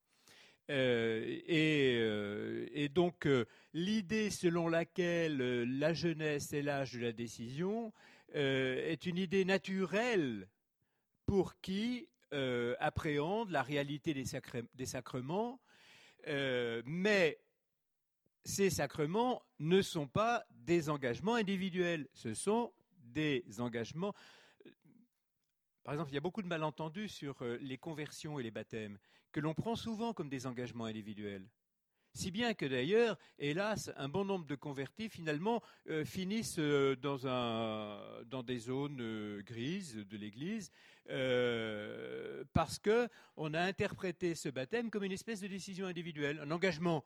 Et donc l'idée selon laquelle la jeunesse est l'âge de la décision est une idée naturelle pour qui appréhende la réalité des sacrements, mais ces sacrements ne sont pas des engagements individuels, ce sont des engagements. Par exemple, il y a beaucoup de malentendus sur les conversions et les baptêmes, que l'on prend souvent comme des engagements individuels. Si bien que d'ailleurs, hélas, un bon nombre de convertis finalement finissent dans des zones grises de l'Église parce qu'on a interprété ce baptême comme une espèce de décision individuelle, un engagement.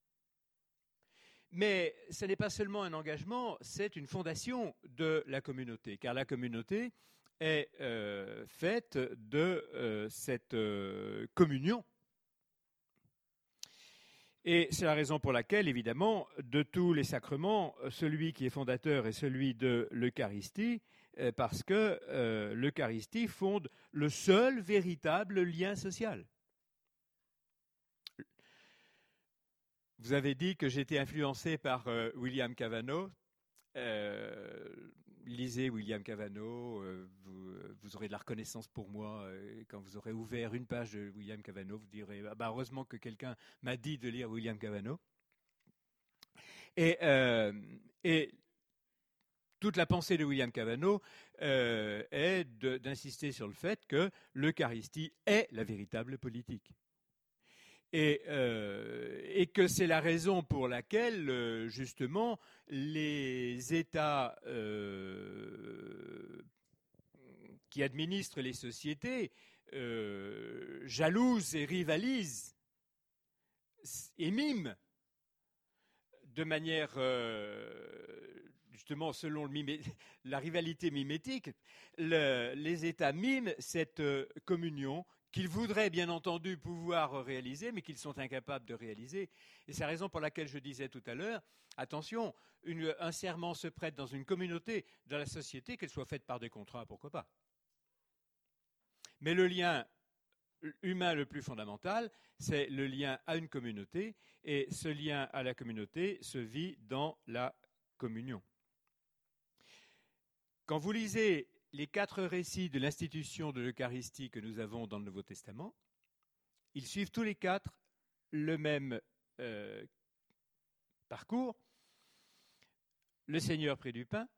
Mais ce n'est pas seulement un engagement, c'est une fondation de la communauté, car la communauté, est faite de cette communion. Et c'est la raison pour laquelle, évidemment, de tous les sacrements, celui qui est fondateur est celui de l'Eucharistie, parce que l'Eucharistie fonde le seul véritable lien social. Vous avez dit que j'étais influencé par William Cavanaugh. Lisez William Cavanaugh, vous aurez de la reconnaissance pour moi. Quand vous aurez ouvert une page de William Cavanaugh, vous direz « heureusement que quelqu'un m'a dit de lire William Cavanaugh ». Et toute la pensée de William Cavanaugh est d'insister sur le fait que l'Eucharistie est la véritable politique. Et que c'est la raison pour laquelle, justement, les États qui administrent les sociétés jalousent et rivalisent et miment de manière, justement, selon la rivalité mimétique, les États miment cette communion qu'ils voudraient bien entendu pouvoir réaliser, mais qu'ils sont incapables de réaliser. Et c'est la raison pour laquelle je disais tout à l'heure, attention, un serment se prête dans une communauté, dans la société, qu'elle soit faite par des contrats, pourquoi pas. Mais le lien humain le plus fondamental, c'est le lien à une communauté, et ce lien à la communauté se vit dans la communion. Quand vous lisez les 4 récits de l'institution de l'Eucharistie que nous avons dans le Nouveau Testament, ils suivent tous les 4 le même parcours. Le Seigneur prit du pain,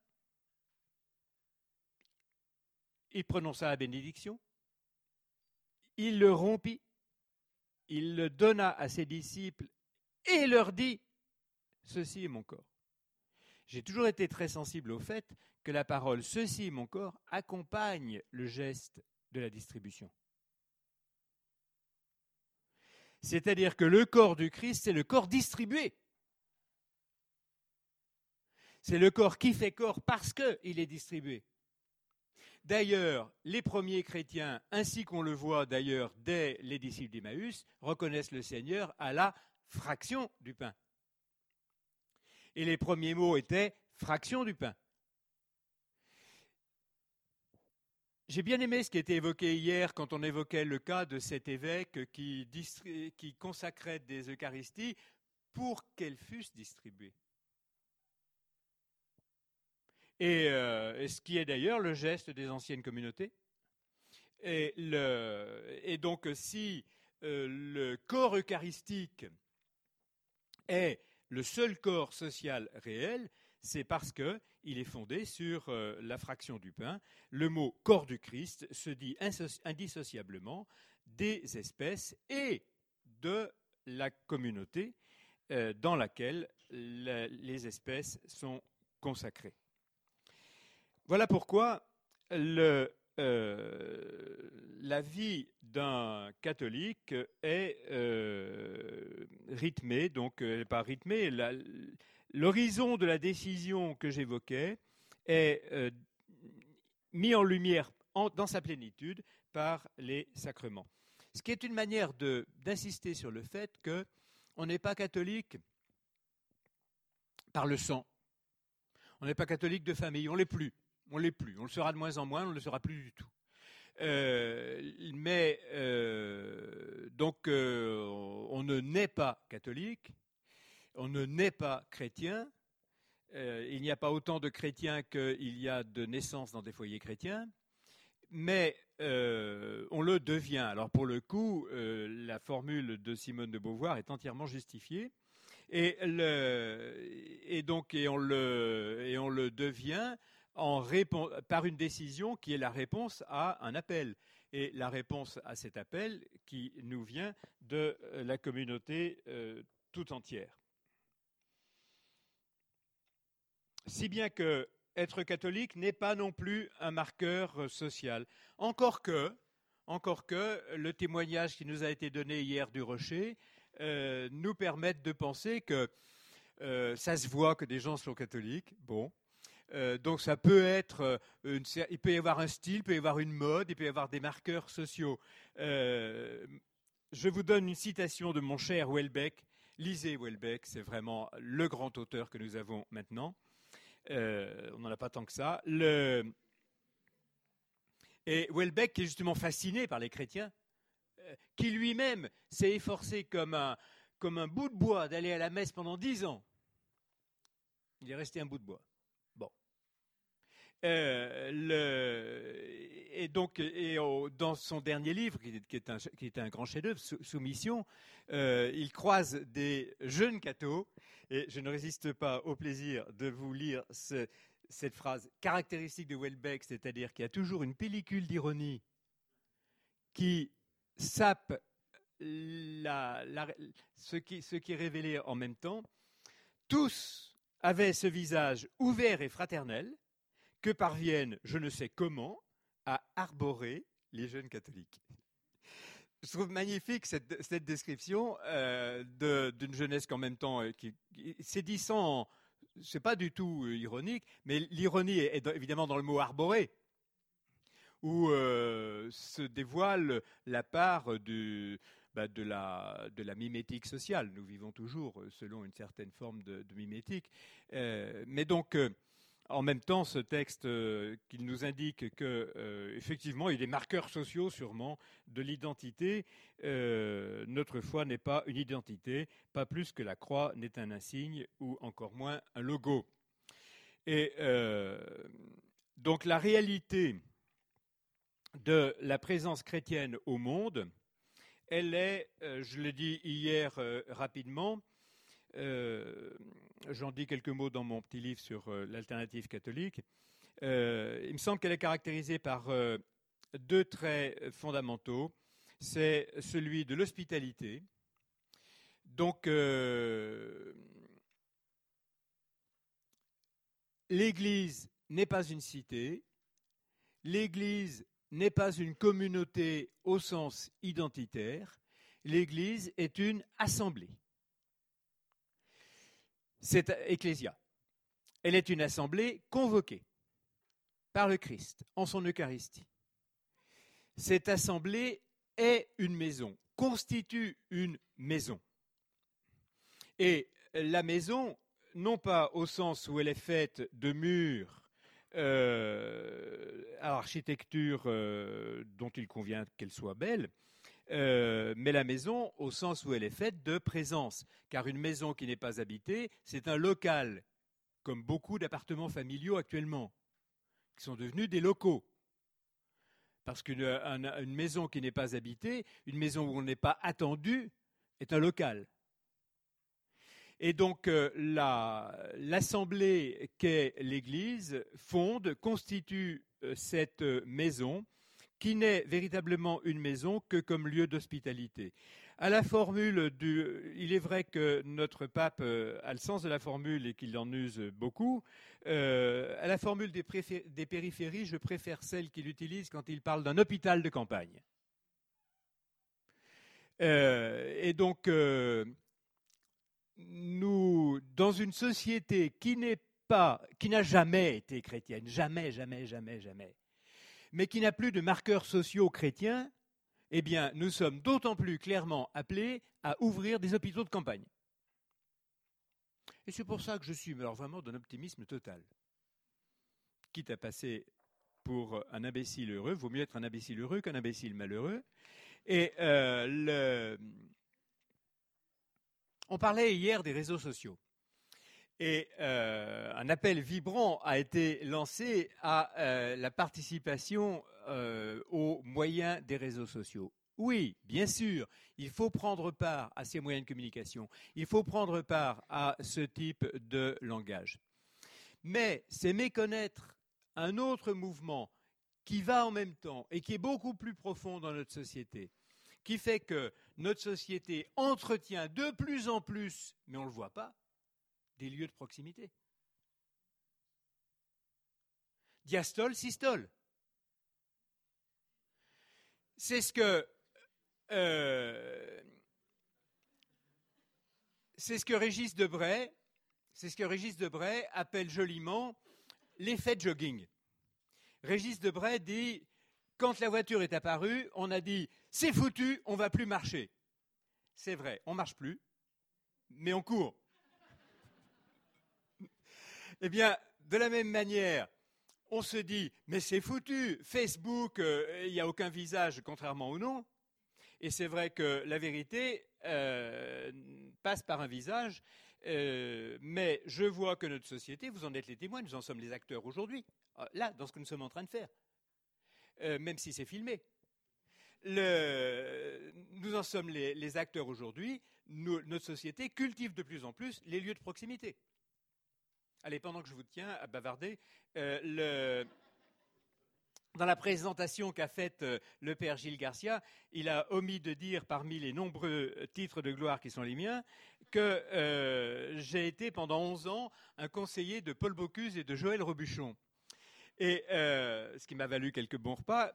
il prononça la bénédiction, il le rompit, il le donna à ses disciples et leur dit « Ceci est mon corps ». J'ai toujours été très sensible au fait que la parole « ceci est mon corps » accompagne le geste de la distribution. C'est-à-dire que le corps du Christ, c'est le corps distribué. C'est le corps qui fait corps parce qu'il est distribué. D'ailleurs, les premiers chrétiens, ainsi qu'on le voit d'ailleurs dès les disciples d'Emmaüs, reconnaissent le Seigneur à la fraction du pain. Et les premiers mots étaient « fraction du pain ». J'ai bien aimé ce qui a été évoqué hier quand on évoquait le cas de cet évêque qui consacrait des Eucharisties pour qu'elles fussent distribuées. Et ce qui est d'ailleurs le geste des anciennes communautés. Et donc si le corps eucharistique est le seul corps social réel, c'est parce qu'il est fondé sur la fraction du pain. Le mot « corps du Christ » se dit indissociablement des espèces et de la communauté dans laquelle les espèces sont consacrées. Voilà pourquoi la vie d'un catholique est rythmée, donc pas rythmée, l'horizon de la décision que j'évoquais est mis en lumière dans sa plénitude par les sacrements. Ce qui est une manière d'insister sur le fait qu'on n'est pas catholique par le sang. On n'est pas catholique de famille, on ne l'est plus. On ne l'est plus, on le sera de moins en moins, on ne le sera plus du tout. Donc, on ne naît pas catholique, on ne naît pas chrétien. Il n'y a pas autant de chrétiens qu'il y a de naissances dans des foyers chrétiens, mais on le devient. Alors, pour le coup, la formule de Simone de Beauvoir est entièrement justifiée. Et on le devient par une décision qui est la réponse à un appel. Et la réponse à cet appel qui nous vient de la communauté tout entière. Si bien que être catholique n'est pas non plus un marqueur social. Encore que le témoignage qui nous a été donné hier du Rocher nous permette de penser que ça se voit que des gens sont catholiques. Bon. Donc ça peut être, il peut y avoir un style, il peut y avoir une mode, il peut y avoir des marqueurs sociaux. Je vous donne une citation de mon cher Houellebecq. Lisez Houellebecq, c'est vraiment le grand auteur que nous avons maintenant. On n'en a pas tant que ça. Et Houellebecq, qui est justement fasciné par les chrétiens, qui lui-même s'est efforcé comme un bout de bois d'aller à la messe pendant 10 ans. Il est resté un bout de bois. Bon. Dans son dernier livre, qui est un grand chef-d'œuvre, Soumission, il croise des jeunes cathos, et je ne résiste pas au plaisir de vous lire cette phrase caractéristique de Houellebecq, c'est-à-dire qu'il y a toujours une pellicule d'ironie qui sape ce qui est révélé en même temps. Tous avaient ce visage ouvert et fraternel que parviennent, je ne sais comment, à arborer les jeunes catholiques. Je trouve magnifique cette description d'une jeunesse qu'en même temps, c'est dit sans, c'est pas du tout ironique, mais l'ironie est évidemment dans le mot arborer, où se dévoile la part de la mimétique sociale. Nous vivons toujours selon une certaine forme de mimétique. Mais donc, en même temps, ce texte qui nous indique que, effectivement, il y a des marqueurs sociaux sûrement de l'identité. Notre foi n'est pas une identité, pas plus que la croix n'est un insigne ou encore moins un logo. Et donc la réalité de la présence chrétienne au monde, elle est, je l'ai dit hier rapidement, j'en dis quelques mots dans mon petit livre sur l'alternative catholique. Il me semble qu'elle est caractérisée par deux traits fondamentaux. C'est celui de l'hospitalité. Donc, l'Église n'est pas une cité. L'Église n'est pas une communauté au sens identitaire. L'Église est une assemblée. C'est Ecclésia. Elle est une assemblée convoquée par le Christ en son Eucharistie. Cette assemblée est une maison, constitue une maison. Et la maison, non pas au sens où elle est faite de murs à architecture dont il convient qu'elle soit belle, mais la maison au sens où elle est faite de présence. Car une maison qui n'est pas habitée, c'est un local, comme beaucoup d'appartements familiaux actuellement, qui sont devenus des locaux. Parce qu'une maison qui n'est pas habitée, une maison où on n'est pas attendu, est un local. Et donc l'assemblée qu'est l'Église constitue cette maison, qui n'est véritablement une maison que comme lieu d'hospitalité. À la formule il est vrai que notre pape a le sens de la formule et qu'il en use beaucoup. À la formule des périphéries, je préfère celle qu'il utilise quand il parle d'un hôpital de campagne. Et donc, nous, dans une société qui n'a jamais été chrétienne, jamais, mais qui n'a plus de marqueurs sociaux chrétiens, eh bien, nous sommes d'autant plus clairement appelés à ouvrir des hôpitaux de campagne. Et c'est pour ça que je suis vraiment d'un optimisme total. Quitte à passer pour un imbécile heureux, vaut mieux être un imbécile heureux qu'un imbécile malheureux. Et on parlait hier des réseaux sociaux. Et un appel vibrant a été lancé à la participation aux moyens des réseaux sociaux. Oui, bien sûr, il faut prendre part à ces moyens de communication. Il faut prendre part à ce type de langage. Mais c'est méconnaître un autre mouvement qui va en même temps et qui est beaucoup plus profond dans notre société, qui fait que notre société entretient de plus en plus, mais on ne le voit pas, des lieux de proximité. Diastole, systole. C'est ce que Régis Debray appelle joliment l'effet jogging. Régis Debray dit, quand la voiture est apparue, on a dit, c'est foutu, on ne va plus marcher. C'est vrai, on ne marche plus, mais on court. Eh bien, de la même manière, on se dit, mais c'est foutu, Facebook, il n'y a aucun visage, contrairement au nom. Et c'est vrai que la vérité passe par un visage, mais je vois que notre société, vous en êtes les témoins, nous en sommes les acteurs aujourd'hui, là, dans ce que nous sommes en train de faire, même si c'est filmé. Nous en sommes les acteurs aujourd'hui, notre société cultive de plus en plus les lieux de proximité. Allez, pendant que je vous tiens à bavarder, dans la présentation qu'a faite le père Gilles Garcia, il a omis de dire, parmi les nombreux titres de gloire qui sont les miens, que j'ai été pendant 11 ans un conseiller de Paul Bocuse et de Joël Robuchon. Et ce qui m'a valu quelques bons repas,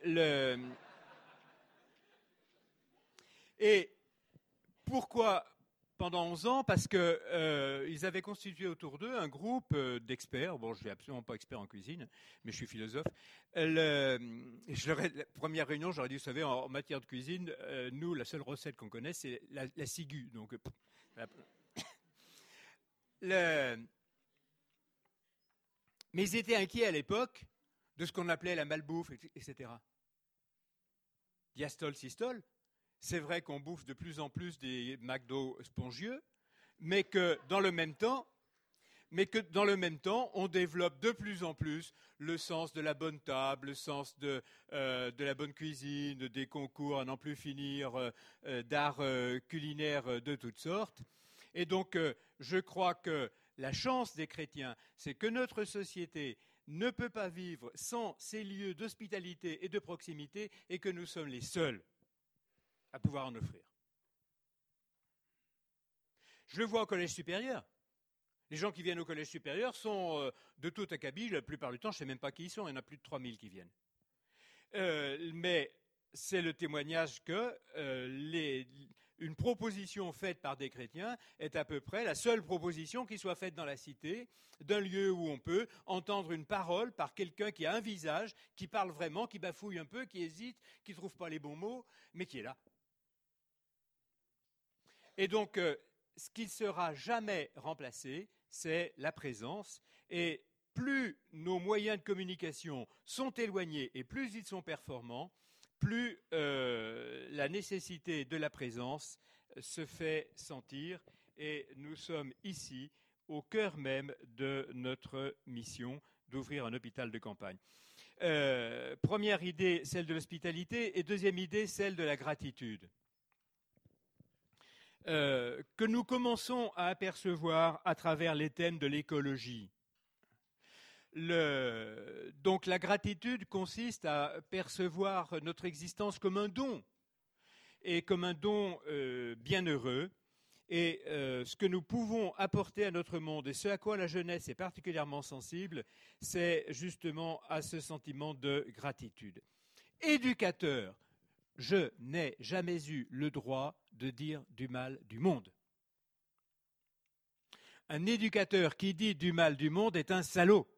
Et pourquoi pendant 11 ans? Parce qu'ils avaient constitué autour d'eux un groupe d'experts. Bon, je ne suis absolument pas expert en cuisine, mais je suis philosophe. La première réunion, j'aurais dit, vous savez, en matière de cuisine, nous, la seule recette qu'on connaît, c'est la ciguë. Donc, mais ils étaient inquiets à l'époque de ce qu'on appelait la malbouffe, etc. Diastole, systole. C'est vrai qu'on bouffe de plus en plus des McDo spongieux, mais que dans le même temps, on développe de plus en plus le sens de la bonne table, le sens de la bonne cuisine, des concours à n'en plus finir, d'art culinaire de toutes sortes. Et donc, je crois que la chance des chrétiens, c'est que notre société ne peut pas vivre sans ces lieux d'hospitalité et de proximité, et que nous sommes les seuls à pouvoir en offrir. Je le vois au collège supérieur. Les gens qui viennent au collège supérieur sont de tout acabit. La plupart du temps, je ne sais même pas qui ils sont. Il y en a plus de 3000 qui viennent. Mais c'est le témoignage que une proposition faite par des chrétiens est à peu près la seule proposition qui soit faite dans la cité, d'un lieu où on peut entendre une parole par quelqu'un qui a un visage, qui parle vraiment, qui bafouille un peu, qui hésite, qui ne trouve pas les bons mots, mais qui est là. Et donc, ce qui ne sera jamais remplacé, c'est la présence. Et plus nos moyens de communication sont éloignés et plus ils sont performants, plus la nécessité de la présence se fait sentir. Et nous sommes ici, au cœur même de notre mission d'ouvrir un hôpital de campagne. Première idée, celle de l'hospitalité, et deuxième idée, celle de la gratitude. Que nous commençons à apercevoir à travers les thèmes de l'écologie. Donc la gratitude consiste à percevoir notre existence comme un don, et comme un don bienheureux. Et ce que nous pouvons apporter à notre monde, et ce à quoi la jeunesse est particulièrement sensible, c'est justement à ce sentiment de gratitude. Éducateur, je n'ai jamais eu le droit de dire du mal du monde. Un éducateur qui dit du mal du monde est un salaud.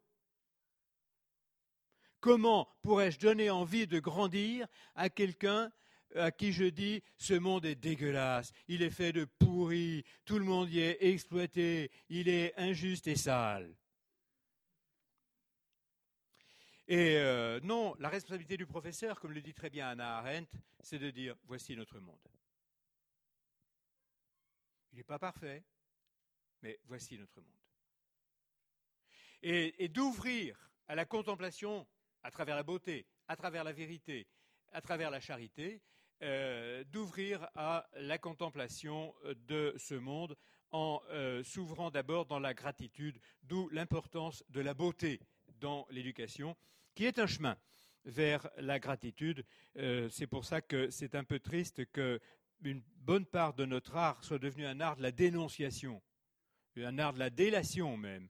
Comment pourrais-je donner envie de grandir à quelqu'un à qui je dis « ce monde est dégueulasse, il est fait de pourris, tout le monde y est exploité, il est injuste et sale ». Et non, la responsabilité du professeur, comme le dit très bien Hannah Arendt, c'est de dire « voici notre monde ». Il n'est pas parfait, mais voici notre monde. Et d'ouvrir à la contemplation, à travers la beauté, à travers la vérité, à travers la charité, d'ouvrir à la contemplation de ce monde en s'ouvrant d'abord dans la gratitude, d'où l'importance de la beauté dans l'éducation, qui est un chemin vers la gratitude. C'est pour ça que c'est un peu triste qu'une bonne part de notre art soit devenu un art de la dénonciation, un art de la délation même,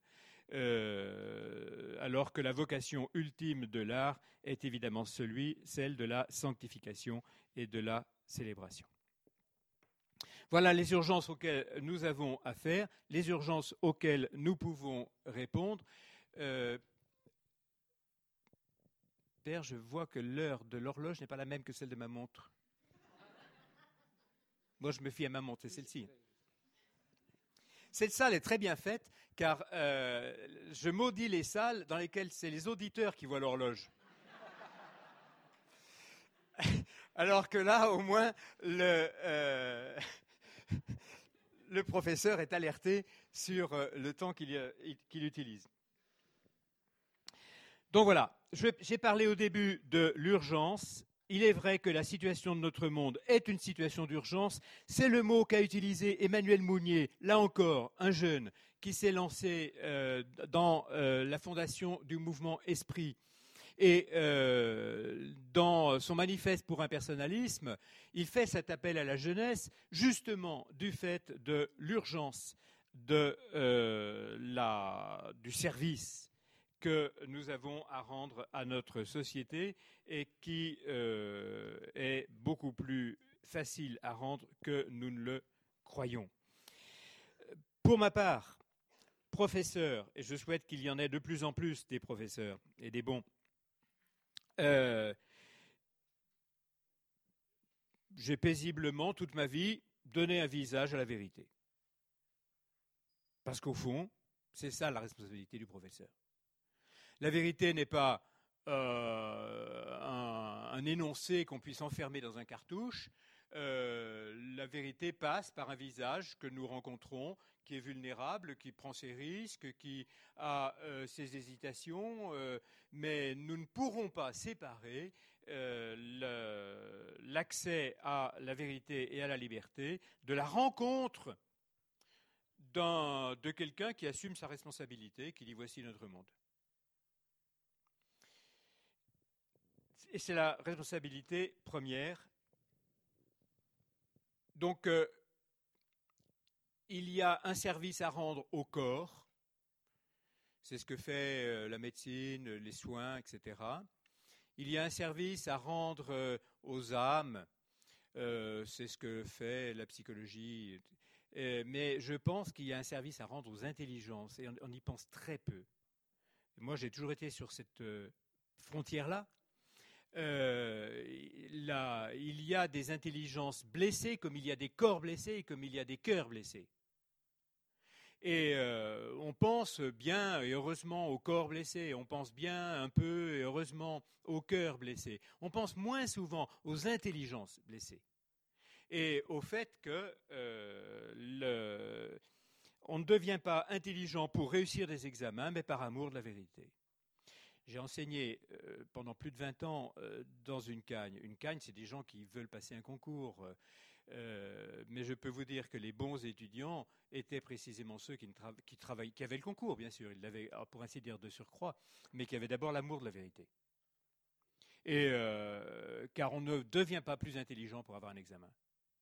alors que la vocation ultime de l'art est évidemment celle de la sanctification et de la célébration. Voilà les urgences auxquelles nous avons affaire, les urgences auxquelles nous pouvons répondre. derrière, je vois que l'heure de l'horloge n'est pas la même que celle de ma montre. Moi, je me fie à ma montre, c'est celle-ci. Cette salle est très bien faite, car je maudis les salles dans lesquelles c'est les auditeurs qui voient l'horloge. Alors que là, au moins, le professeur est alerté sur le temps qu'il utilise. Donc voilà, j'ai parlé au début de l'urgence. Il est vrai que la situation de notre monde est une situation d'urgence. C'est le mot qu'a utilisé Emmanuel Mounier, là encore, un jeune qui s'est lancé dans la fondation du mouvement Esprit. Et dans son manifeste pour un personnalisme, il fait cet appel à la jeunesse justement du fait de l'urgence du service que nous avons à rendre à notre société et qui est beaucoup plus facile à rendre que nous ne le croyons. Pour ma part, professeur, et je souhaite qu'il y en ait de plus en plus des professeurs et des bons, j'ai paisiblement, toute ma vie, donné un visage à la vérité. Parce qu'au fond, c'est ça la responsabilité du professeur. La vérité n'est pas un énoncé qu'on puisse enfermer dans un cartouche. La vérité passe par un visage que nous rencontrons, qui est vulnérable, qui prend ses risques, qui a ses hésitations, mais nous ne pourrons pas séparer l'accès à la vérité et à la liberté de la rencontre de quelqu'un qui assume sa responsabilité, qui dit voici notre monde. Et c'est la responsabilité première. Donc, il y a un service à rendre au corps. C'est ce que fait la médecine, les soins, etc. Il y a un service à rendre aux âmes. C'est ce que fait la psychologie. Mais je pense qu'il y a un service à rendre aux intelligences. Et on y pense très peu. Moi, j'ai toujours été sur cette frontière-là. Il y a des intelligences blessées comme il y a des corps blessés et comme il y a des cœurs blessés. Et on pense bien et heureusement aux corps blessés, on pense bien un peu et heureusement aux cœurs blessés. On pense moins souvent aux intelligences blessées et au fait que on ne devient pas intelligent pour réussir des examens, mais par amour de la vérité. J'ai enseigné pendant plus de 20 ans dans une cagne. Une cagne, c'est des gens qui veulent passer un concours. Mais je peux vous dire que les bons étudiants étaient précisément ceux qui avaient le concours, bien sûr. Ils l'avaient, pour ainsi dire, de surcroît, mais qui avaient d'abord l'amour de la vérité. Et car on ne devient pas plus intelligent pour avoir un examen.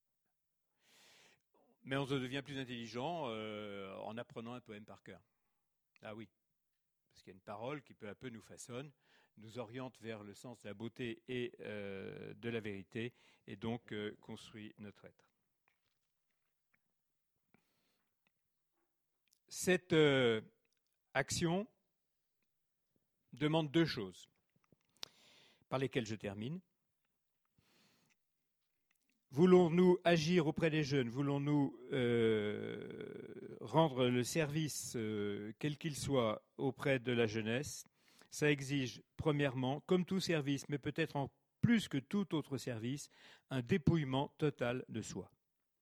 Mais on se devient plus intelligent en apprenant un poème par cœur. Ah oui. Parce qu'il y a une parole qui peu à peu nous façonne, nous oriente vers le sens de la beauté et de la vérité, et donc construit notre être. Cette action demande deux choses, par lesquelles je termine. Voulons-nous agir auprès des jeunes? Voulons-nous rendre le service, quel qu'il soit, auprès de la jeunesse? Ça exige, premièrement, comme tout service, mais peut-être en plus que tout autre service, un dépouillement total de soi.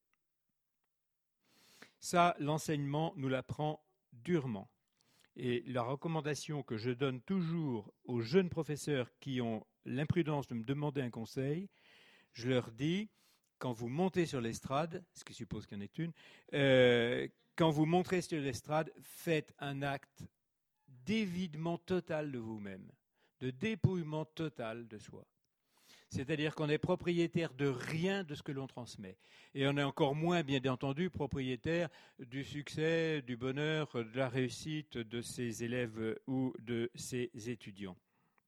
Ça, l'enseignement nous l'apprend durement. Et la recommandation que je donne toujours aux jeunes professeurs qui ont l'imprudence de me demander un conseil, je leur dis, quand vous montez sur l'estrade, ce qui suppose qu'il y en ait une, quand vous montrez sur l'estrade, faites un acte d'évidement total de vous-même, de dépouillement total de soi. C'est-à-dire qu'on est propriétaire de rien de ce que l'on transmet. Et on est encore moins, bien entendu, propriétaire du succès, du bonheur, de la réussite de ses élèves ou de ses étudiants.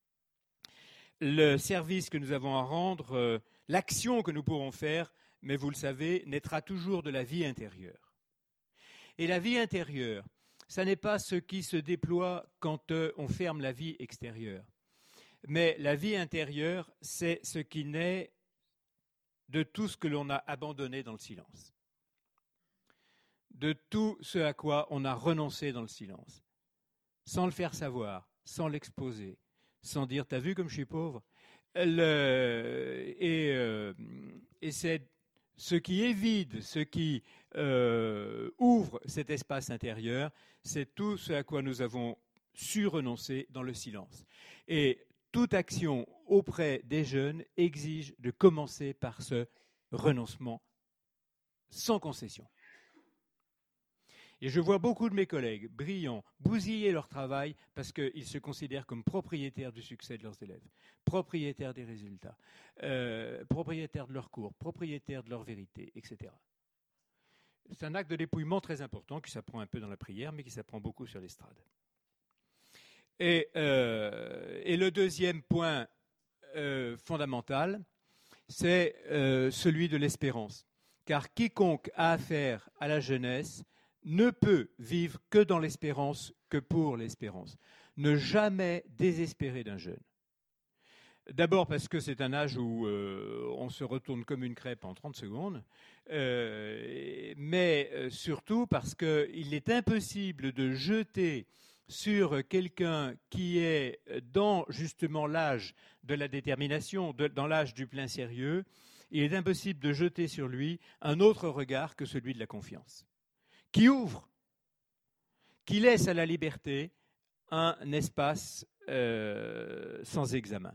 Le service que nous avons à rendre, l'action que nous pourrons faire, mais vous le savez, naîtra toujours de la vie intérieure. Et la vie intérieure, ça n'est pas ce qui se déploie quand on ferme la vie extérieure. Mais la vie intérieure, c'est ce qui naît de tout ce que l'on a abandonné dans le silence, de tout ce à quoi on a renoncé dans le silence, sans le faire savoir, sans l'exposer, sans dire « t'as vu comme je suis pauvre ?» Et c'est ce qui est vide, ce qui ouvre cet espace intérieur, c'est tout ce à quoi nous avons su renoncer dans le silence. Et toute action auprès des jeunes exige de commencer par ce renoncement sans concession. Et je vois beaucoup de mes collègues brillants bousiller leur travail parce qu'ils se considèrent comme propriétaires du succès de leurs élèves, propriétaires des résultats, propriétaires de leurs cours, propriétaires de leur vérité, etc. C'est un acte de dépouillement très important qui s'apprend un peu dans la prière, mais qui s'apprend beaucoup sur l'estrade. Et le deuxième point fondamental, c'est celui de l'espérance. Car quiconque a affaire à la jeunesse ne peut vivre que dans l'espérance, que pour l'espérance. Ne jamais désespérer d'un jeune. D'abord parce que c'est un âge où on se retourne comme une crêpe en 30 secondes, mais surtout parce qu'il est impossible de jeter sur quelqu'un qui est dans justement l'âge de la détermination, dans l'âge du plein sérieux, il est impossible de jeter sur lui un autre regard que celui de la confiance, qui ouvre, qui laisse à la liberté un espace sans examen.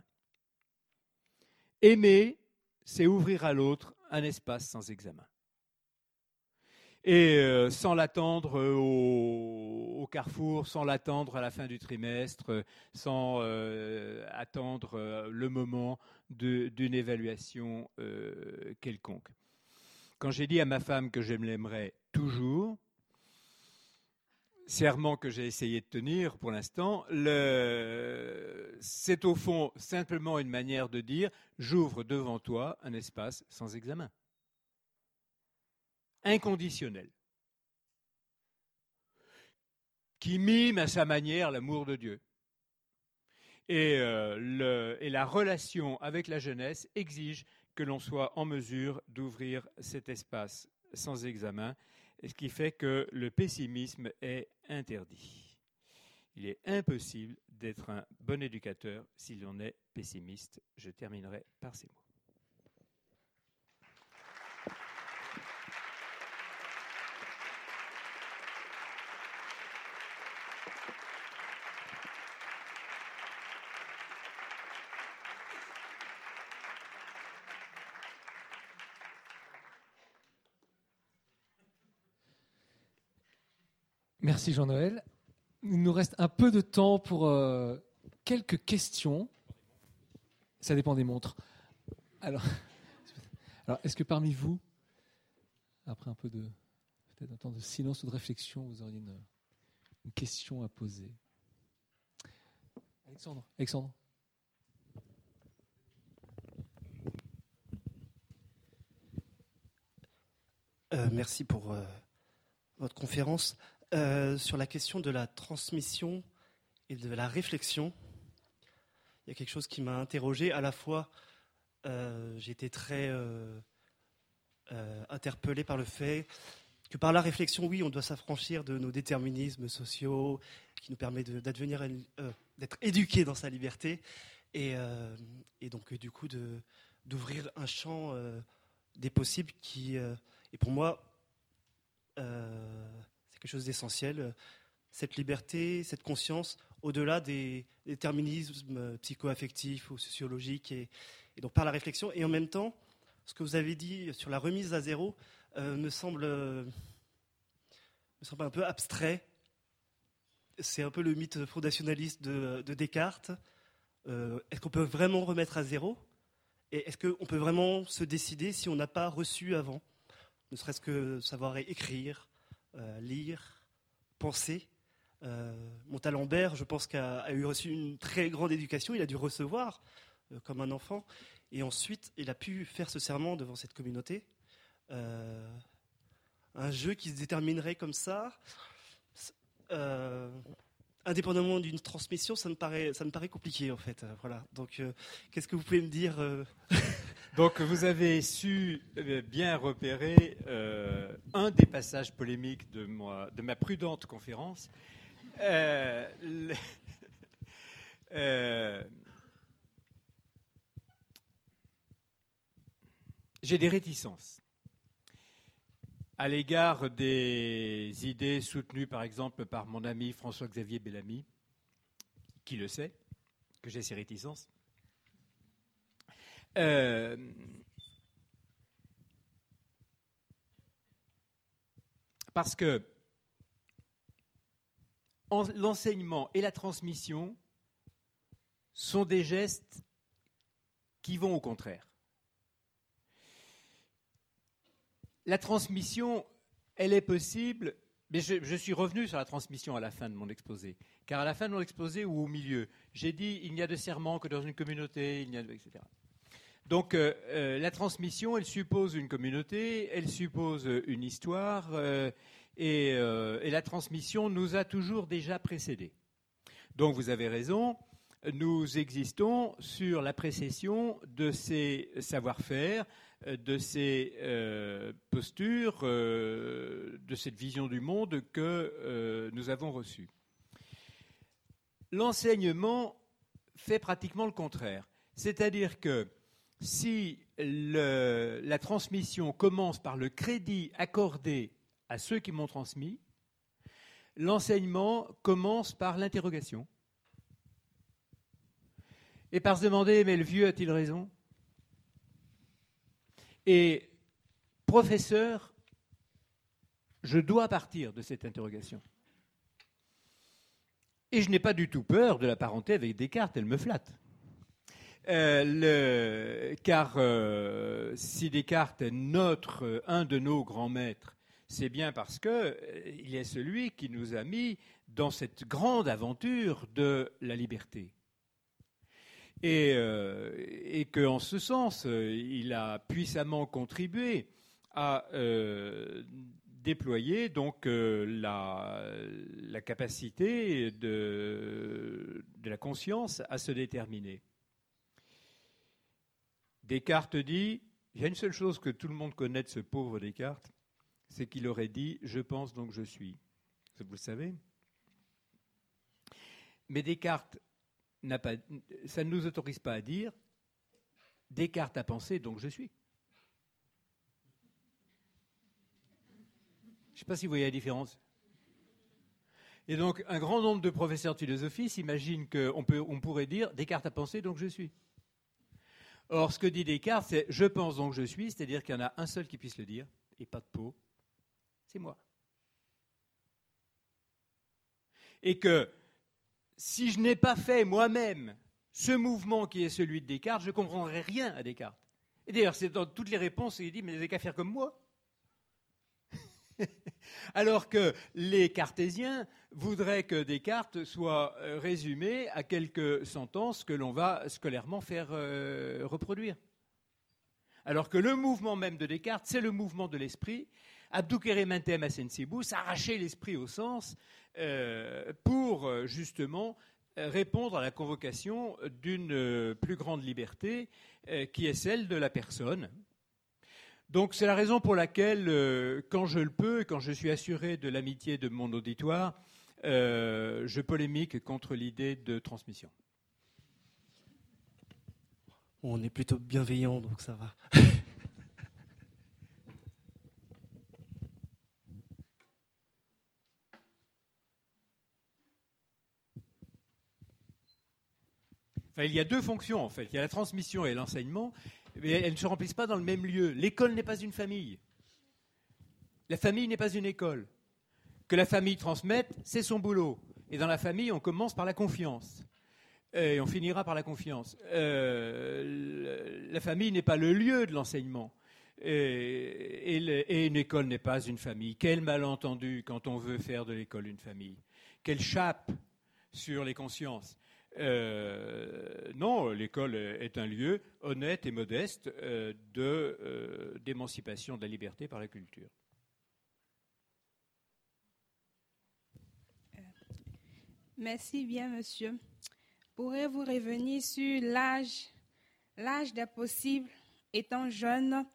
Aimer, c'est ouvrir à l'autre un espace sans examen. Et sans l'attendre au carrefour, sans l'attendre à la fin du trimestre, sans attendre le moment d'une évaluation quelconque. Quand j'ai dit à ma femme que je l'aimerais toujours, serment que j'ai essayé de tenir pour l'instant, c'est au fond simplement une manière de dire « j'ouvre devant toi un espace sans examen ». Inconditionnel, qui mime à sa manière l'amour de Dieu. Et la relation avec la jeunesse exige que l'on soit en mesure d'ouvrir cet espace sans examen, ce qui fait que le pessimisme est interdit. Il est impossible d'être un bon éducateur si l'on est pessimiste. Je terminerai par ces mots. Merci Jean-Noël. Il nous reste un peu de temps pour quelques questions. Ça dépend des montres. Alors est-ce que parmi vous, après un peu peut-être un temps de silence ou de réflexion, vous auriez une question à poser? Alexandre. Merci pour votre conférence. Sur la question de la transmission et de la réflexion, il y a quelque chose qui m'a interrogé. À la fois, j'ai été très interpellé par le fait que par la réflexion, oui, on doit s'affranchir de nos déterminismes sociaux, qui nous permet d'être éduqué dans sa liberté, et donc du coup d'ouvrir un champ des possibles qui est pour moi quelque chose d'essentiel, cette liberté, cette conscience, au-delà des déterminismes psycho-affectifs ou sociologiques, et donc par la réflexion. Et en même temps, ce que vous avez dit sur la remise à zéro me semble un peu abstrait. C'est un peu le mythe fondationaliste de Descartes. Est-ce qu'on peut vraiment remettre à zéro? Et est-ce qu'on peut vraiment se décider si on n'a pas reçu avant? Ne serait-ce que savoir écrire, lire, penser. Montalembert, je pense, a eu reçu une très grande éducation. Il a dû recevoir comme un enfant. Et ensuite, il a pu faire ce serment devant cette communauté. Un jeu qui se déterminerait comme ça, indépendamment d'une transmission, ça me paraît compliqué en fait. Voilà. Donc, qu'est-ce que vous pouvez me dire Donc, vous avez su bien repérer un des passages polémiques de ma prudente conférence. J'ai des réticences à l'égard des idées soutenues, par exemple, par mon ami François-Xavier Bellamy, qui le sait, que j'ai ces réticences. Parce que l'enseignement et la transmission sont des gestes qui vont au contraire. La transmission, elle est possible, mais je suis revenu sur la transmission à la fin de mon exposé. Car à la fin de mon exposé ou au milieu, j'ai dit il n'y a de serment que dans une communauté, etc. Donc la transmission, elle suppose une communauté, elle suppose une histoire, et la transmission nous a toujours déjà précédés. Donc vous avez raison, nous existons sur la précession de ces savoir-faire, de ces postures, de cette vision du monde que nous avons reçue. L'enseignement fait pratiquement le contraire. C'est-à-dire que si la transmission commence par le crédit accordé à ceux qui m'ont transmis, l'enseignement commence par l'interrogation. Et par se demander, mais le vieux a-t-il raison ? Et professeur, je dois partir de cette interrogation. Et je n'ai pas du tout peur de la parenté avec Descartes, elle me flatte. Car si Descartes est un de nos grands maîtres, c'est bien parce qu'il est celui qui nous a mis dans cette grande aventure de la liberté. Et qu'en ce sens, il a puissamment contribué à déployer donc la capacité de la conscience à se déterminer. Descartes dit, il y a une seule chose que tout le monde connaît de ce pauvre Descartes, c'est qu'il aurait dit « je pense donc je suis ». Vous le savez. Mais Descartes, ça ne nous autorise pas à dire « Descartes a pensé donc je suis ». Je ne sais pas si vous voyez la différence. Et donc, un grand nombre de professeurs de philosophie s'imaginent qu'on pourrait dire « Descartes a pensé donc je suis ». Or, ce que dit Descartes, c'est « je pense donc je suis », c'est-à-dire qu'il y en a un seul qui puisse le dire, et pas de peau, c'est moi. Et que si je n'ai pas fait moi-même ce mouvement qui est celui de Descartes, je ne comprendrai rien à Descartes. Et d'ailleurs, c'est dans toutes les réponses, il dit « mais vous n'avez qu'à faire comme moi ». Alors que les cartésiens voudraient que Descartes soit résumé à quelques sentences que l'on va scolairement faire reproduire. Alors que le mouvement même de Descartes, c'est le mouvement de l'esprit. Abducere mentem a sensibus, arracher l'esprit au sens pour justement répondre à la convocation d'une plus grande liberté qui est celle de la personne. Donc c'est la raison pour laquelle, quand je le peux, quand je suis assuré de l'amitié de mon auditoire, je polémique contre l'idée de transmission. On est plutôt bienveillant, donc ça va. Enfin, il y a deux fonctions en fait. Il y a la transmission et l'enseignement, mais elles ne se remplissent pas dans le même lieu. L'école n'est pas une famille. La famille n'est pas une école. Que la famille transmette, c'est son boulot. Et dans la famille, on commence par la confiance. Et on finira par la confiance. La famille n'est pas le lieu de l'enseignement. Et une école n'est pas une famille. Quel malentendu quand on veut faire de l'école une famille. Quelle chape sur les consciences. Non, l'école est un lieu honnête et modeste d'émancipation de la liberté par la culture. Merci bien, monsieur. Pourrez-vous revenir sur l'âge des possibles, étant jeune,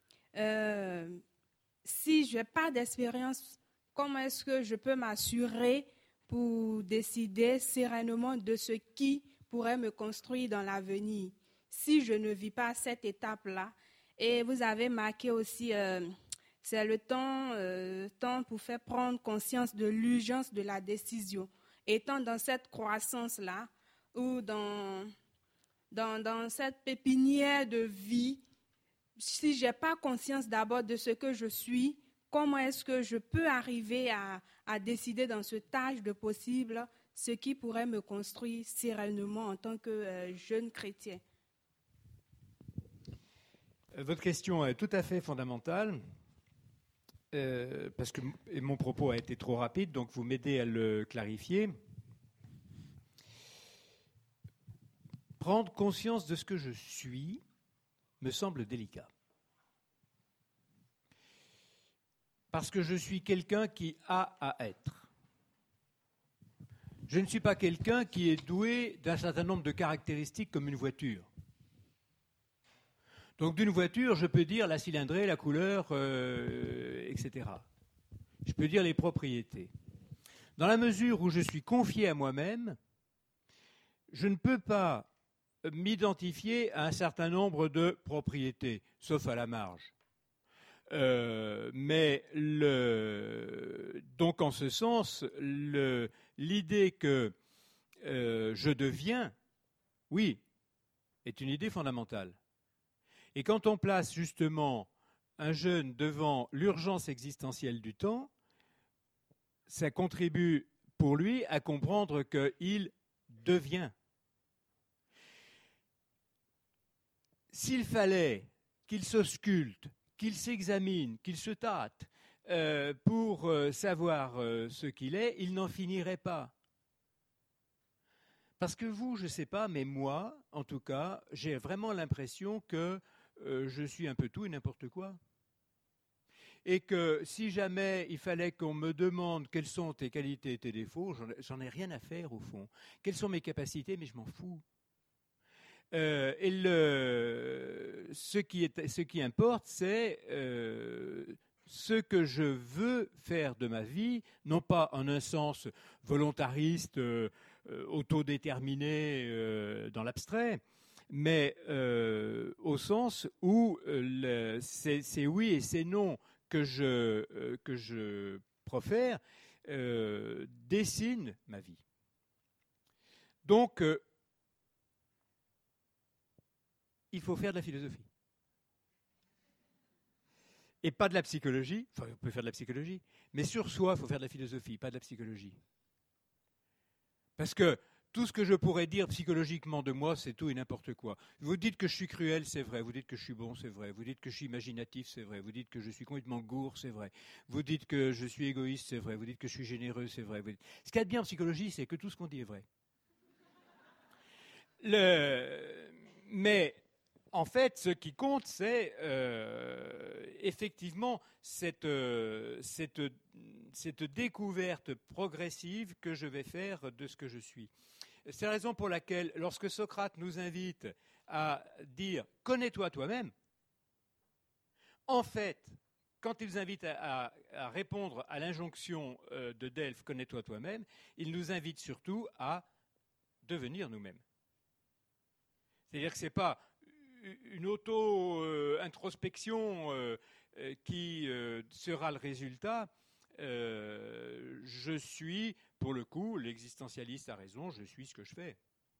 si je n'ai pas d'expérience, comment est-ce que je peux m'assurer pour décider sereinement de ce qui pourrait me construire dans l'avenir, si je ne vis pas cette étape-là? Et vous avez marqué aussi, c'est le temps pour faire prendre conscience de l'urgence de la décision. Étant dans cette croissance-là, ou dans cette pépinière de vie, si je n'ai pas conscience d'abord de ce que je suis, comment est-ce que je peux arriver à décider dans ce âge de possible ce qui pourrait me construire sereinement en tant que jeune chrétien? Votre question est tout à fait fondamentale, parce que mon propos a été trop rapide, donc vous m'aidez à le clarifier. Prendre conscience de ce que je suis me semble délicat. Parce que je suis quelqu'un qui a à être. Je ne suis pas quelqu'un qui est doué d'un certain nombre de caractéristiques comme une voiture. Donc d'une voiture, je peux dire la cylindrée, la couleur, etc. Je peux dire les propriétés. Dans la mesure où je suis confié à moi-même, je ne peux pas m'identifier à un certain nombre de propriétés, sauf à la marge. Donc en ce sens, l'idée que je deviens, oui, est une idée fondamentale. Et quand on place justement un jeune devant l'urgence existentielle du temps, ça contribue pour lui à comprendre qu'il devient. S'il fallait qu'il s'ausculte, qu'il s'examine, qu'il se tâte pour savoir ce qu'il est, il n'en finirait pas. Parce que vous, je ne sais pas, mais moi, en tout cas, j'ai vraiment l'impression que je suis un peu tout et n'importe quoi. Et que si jamais il fallait qu'on me demande quelles sont tes qualités et tes défauts, j'en ai rien à faire au fond. Quelles sont mes capacités, mais je m'en fous. Ce qui importe, c'est ce que je veux faire de ma vie, non pas en un sens volontariste, autodéterminé dans l'abstrait, mais au sens où c'est oui et c'est non que je profère dessinent ma vie. Donc, il faut faire de la philosophie. Et pas de la psychologie. Enfin, on peut faire de la psychologie. Mais sur soi, il faut faire de la philosophie, pas de la psychologie. Parce que tout ce que je pourrais dire psychologiquement de moi, c'est tout et n'importe quoi. Vous dites que je suis cruel, c'est vrai. Vous dites que je suis bon, c'est vrai. Vous dites que je suis imaginatif, c'est vrai. Vous dites que je suis complètement gourd, c'est vrai. Vous dites que je suis égoïste, c'est vrai. Vous dites que je suis généreux, c'est vrai. Ce qu'il y a de bien en psychologie, c'est que tout ce qu'on dit est vrai. Mais en fait, ce qui compte, c'est effectivement cette découverte progressive que je vais faire de ce que je suis. C'est la raison pour laquelle, lorsque Socrate nous invite à dire « connais-toi toi-même », en fait, quand il nous invite à répondre à l'injonction de Delphes « connais-toi toi-même », il nous invite surtout à devenir nous-mêmes. C'est-à-dire que ce n'est pas une auto-introspection qui sera le résultat. Je suis, pour le coup, l'existentialiste a raison, je suis ce que je fais.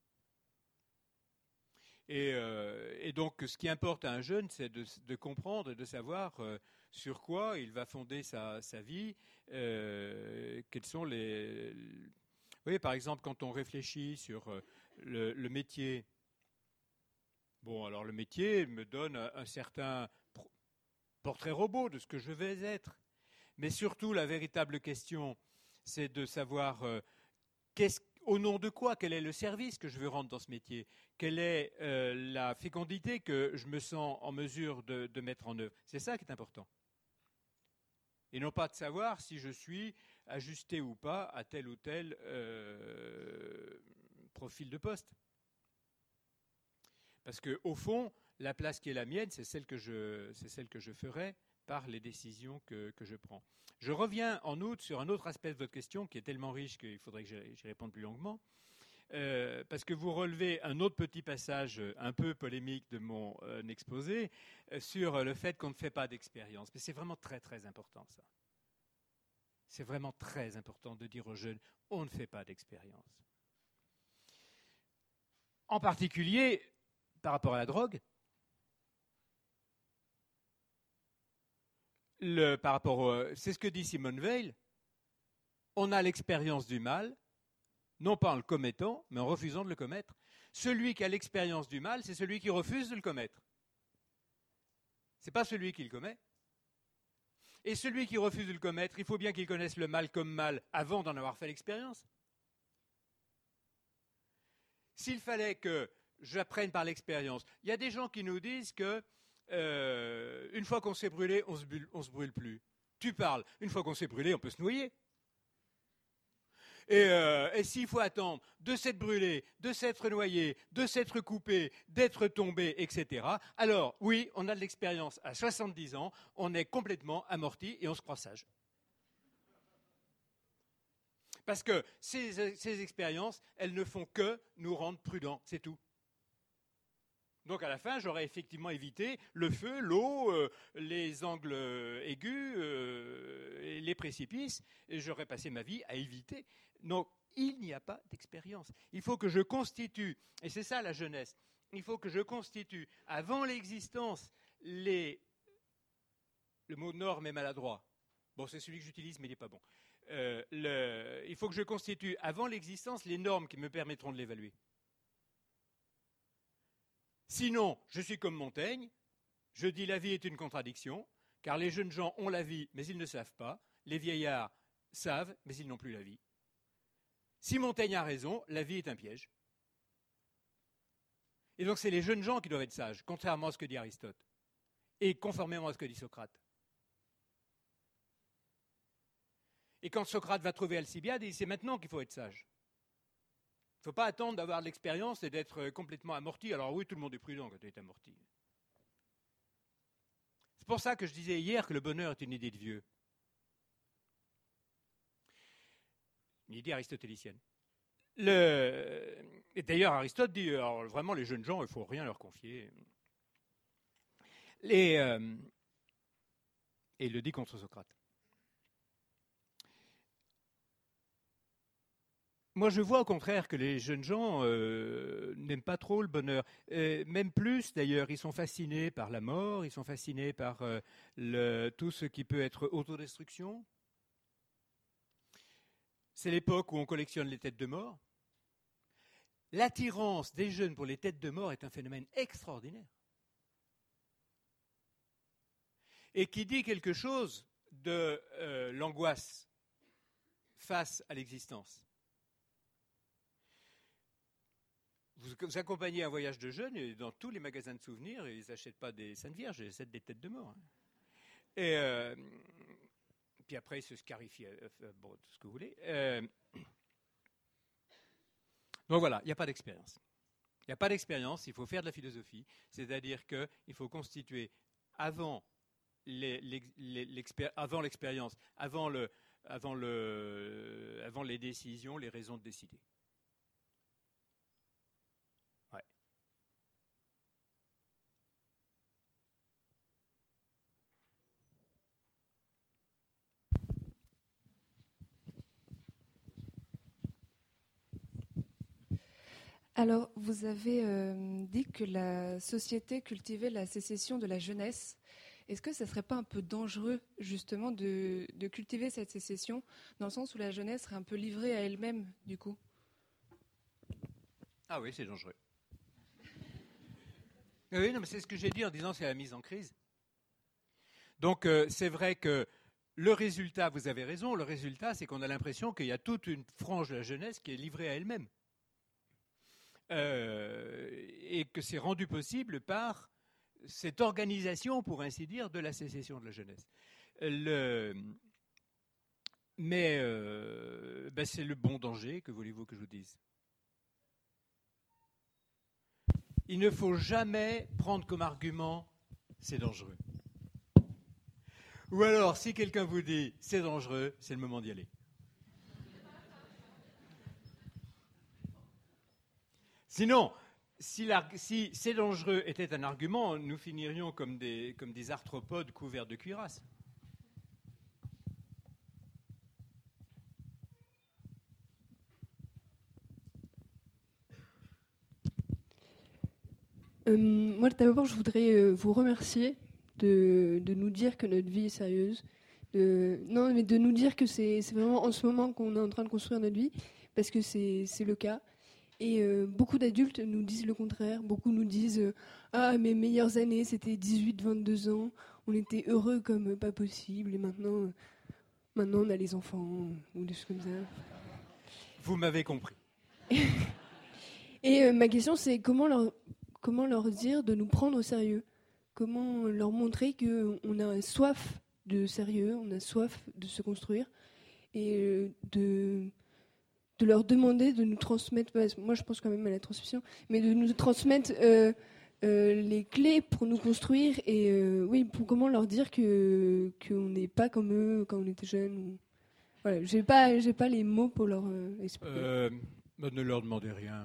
Et donc, ce qui importe à un jeune, c'est de comprendre et de savoir sur quoi il va fonder sa vie, quels sont les... Vous voyez, par exemple, quand on réfléchit sur le métier... Bon, alors le métier me donne un certain portrait robot de ce que je vais être. Mais surtout, la véritable question, c'est de savoir au nom de quoi, quel est le service que je veux rendre dans ce métier, quelle est la fécondité que je me sens en mesure de mettre en œuvre. C'est ça qui est important. Et non pas de savoir si je suis ajustée ou pas à tel ou tel profil de poste. Parce qu'au fond, la place qui est la mienne, c'est celle que je ferai par les décisions que je prends. Je reviens en outre sur un autre aspect de votre question qui est tellement riche qu'il faudrait que j'y réponde plus longuement. Parce que vous relevez un autre petit passage un peu polémique de mon exposé sur le fait qu'on ne fait pas d'expérience. Mais c'est vraiment très très important ça. C'est vraiment très important de dire aux jeunes, on ne fait pas d'expérience. En particulier, par rapport à la drogue, c'est ce que dit Simone Weil, on a l'expérience du mal, non pas en le commettant, mais en refusant de le commettre. Celui qui a l'expérience du mal, c'est celui qui refuse de le commettre. Ce n'est pas celui qui le commet. Et celui qui refuse de le commettre, il faut bien qu'il connaisse le mal comme mal avant d'en avoir fait l'expérience. S'il fallait que j'apprenne par l'expérience, il y a des gens qui nous disent que une fois qu'on s'est brûlé, on se brûle plus. Tu parles, une fois qu'on s'est brûlé, on peut se noyer. Et s'il faut attendre de s'être brûlé, de s'être noyé, de s'être coupé, d'être tombé, etc., alors oui, on a de l'expérience à 70 ans, on est complètement amorti et on se croit sage. Parce que ces expériences, elles ne font que nous rendre prudents, c'est tout. Donc à la fin, j'aurais effectivement évité le feu, l'eau, les angles aigus, et les précipices, et j'aurais passé ma vie à éviter. Donc il n'y a pas d'expérience. Il faut que je constitue, et c'est ça la jeunesse, il faut que je constitue, avant l'existence, le mot norme est maladroit. Bon, c'est celui que j'utilise, mais il n'est pas bon. Il faut que je constitue, avant l'existence, les normes qui me permettront de l'évaluer. Sinon, je suis comme Montaigne, je dis la vie est une contradiction, car les jeunes gens ont la vie, mais ils ne savent pas, les vieillards savent, mais ils n'ont plus la vie. Si Montaigne a raison, la vie est un piège. Et donc c'est les jeunes gens qui doivent être sages, contrairement à ce que dit Aristote, et conformément à ce que dit Socrate. Et quand Socrate va trouver Alcibiade, il dit c'est maintenant qu'il faut être sage. Il ne faut pas attendre d'avoir de l'expérience et d'être complètement amorti. Alors oui, tout le monde est prudent quand il est amorti. C'est pour ça que je disais hier que le bonheur est une idée de vieux. Une idée aristotélicienne. Et d'ailleurs, Aristote dit, alors vraiment les jeunes gens, il ne faut rien leur confier. Et il le dit contre Socrate. Moi, je vois au contraire que les jeunes gens n'aiment pas trop le bonheur. Même plus, d'ailleurs, ils sont fascinés par la mort, ils sont fascinés par tout ce qui peut être autodestruction. C'est l'époque où on collectionne les têtes de mort. L'attirance des jeunes pour les têtes de mort est un phénomène extraordinaire. Et qui dit quelque chose de l'angoisse face à l'existence. Vous accompagnez un voyage de jeunes et dans tous les magasins de souvenirs, ils n'achètent pas des Saintes Vierges, ils achètent des têtes de mort. Et puis après, ils se scarifient, bon, tout ce que vous voulez. Donc voilà, il n'y a pas d'expérience. Il n'y a pas d'expérience, il faut faire de la philosophie, c'est-à-dire qu'il faut constituer avant l'expérience, avant les décisions, les raisons de décider. Alors, vous avez dit que la société cultivait la sécession de la jeunesse. Est-ce que ça ne serait pas un peu dangereux, justement, de cultiver cette sécession, dans le sens où la jeunesse serait un peu livrée à elle-même, du coup ? Ah oui, c'est dangereux. Oui, non, mais c'est ce que j'ai dit en disant que c'est la mise en crise. Donc, c'est vrai que le résultat, vous avez raison, le résultat, c'est qu'on a l'impression qu'il y a toute une frange de la jeunesse qui est livrée à elle-même. Et que c'est rendu possible par cette organisation, pour ainsi dire, de la sécession de la jeunesse. Mais c'est le bon danger, que voulez-vous que je vous dise? Il ne faut jamais prendre comme argument « c'est dangereux ». Ou alors, si quelqu'un vous dit « c'est dangereux », c'est le moment d'y aller. Sinon, si c'est dangereux était un argument, nous finirions comme des arthropodes couverts de cuirasse. Moi, d'abord, je voudrais vous remercier de nous dire que notre vie est sérieuse. Non, mais de nous dire que c'est vraiment en ce moment qu'on est en train de construire notre vie, parce que c'est le cas. Et beaucoup d'adultes nous disent le contraire. Beaucoup nous disent « Ah, mes meilleures années, c'était 18-22 ans. On était heureux comme pas possible. Et maintenant on a les enfants. » Ou des choses comme ça. Vous m'avez compris. Et ma question, c'est comment leur dire de nous prendre au sérieux? Comment leur montrer qu'on a soif de sérieux, on a soif de se construire, et de leur demander de nous transmettre, moi je pense quand même à la transmission, mais de nous transmettre les clés pour nous construire, et comment leur dire qu'on n'est pas comme eux quand on était jeunes. Voilà, j'ai pas les mots pour leur expliquer. Ne leur demandez rien.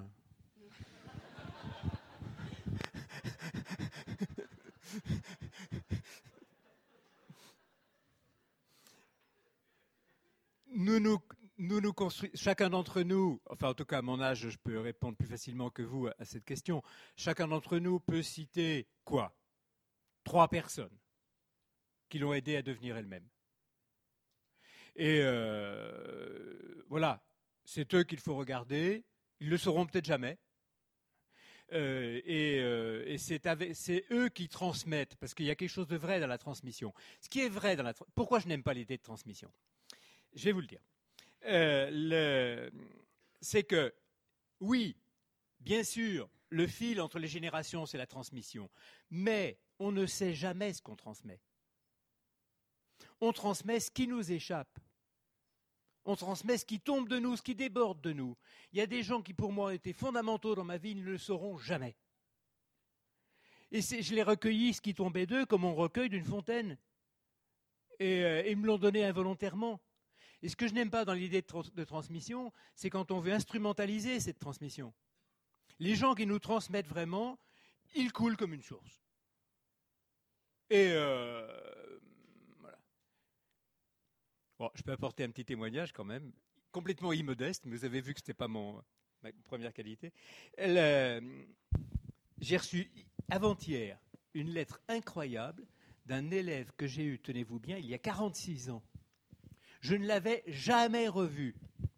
Nous construisons, chacun d'entre nous, enfin en tout cas à mon âge, je peux répondre plus facilement que vous à cette question. Chacun d'entre nous peut citer quoi? 3 personnes qui l'ont aidé à devenir elle-même. Et voilà, c'est eux qu'il faut regarder. Ils le sauront peut-être jamais. Et c'est eux qui transmettent, parce qu'il y a quelque chose de vrai dans la transmission. Ce qui est vrai pourquoi je n'aime pas l'idée de transmission? Je vais vous le dire. C'est que, oui, bien sûr, le fil entre les générations, c'est la transmission. Mais on ne sait jamais ce qu'on transmet. On transmet ce qui nous échappe. On transmet ce qui tombe de nous, ce qui déborde de nous. Il y a des gens qui, pour moi, étaient fondamentaux dans ma vie, ils ne le sauront jamais. Et je l'ai recueilli, ce qui tombait d'eux, comme on recueille d'une fontaine. Et ils me l'ont donné involontairement. Et ce que je n'aime pas dans l'idée de transmission, c'est quand on veut instrumentaliser cette transmission. Les gens qui nous transmettent vraiment, ils coulent comme une source. Et voilà. Bon, je peux apporter un petit témoignage quand même, complètement immodeste, mais vous avez vu que ce n'était pas ma première qualité. J'ai reçu avant-hier une lettre incroyable d'un élève que j'ai eu, tenez-vous bien, il y a 46 ans. Je ne l'avais jamais revu.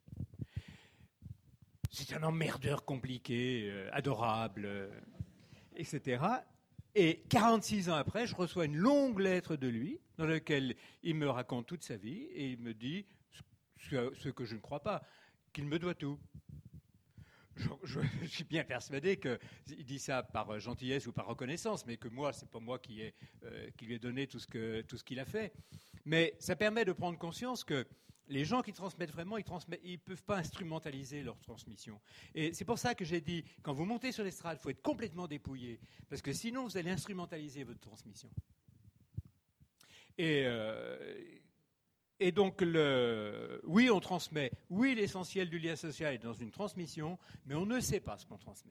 C'est un emmerdeur compliqué, adorable, etc. Et 46 ans après, je reçois une longue lettre de lui, dans laquelle il me raconte toute sa vie, et il me dit ce que je ne crois pas, qu'il me doit tout. Je suis bien persuadé qu'il dit ça par gentillesse ou par reconnaissance, mais que moi, ce n'est pas moi qui lui ai donné tout ce qu'il a fait. Mais ça permet de prendre conscience que les gens qui transmettent vraiment, ils ne peuvent pas instrumentaliser leur transmission. Et c'est pour ça que j'ai dit, quand vous montez sur l'estrade, il faut être complètement dépouillé, parce que sinon, vous allez instrumentaliser votre transmission. Et donc, oui, on transmet. Oui, l'essentiel du lien social est dans une transmission, mais on ne sait pas ce qu'on transmet.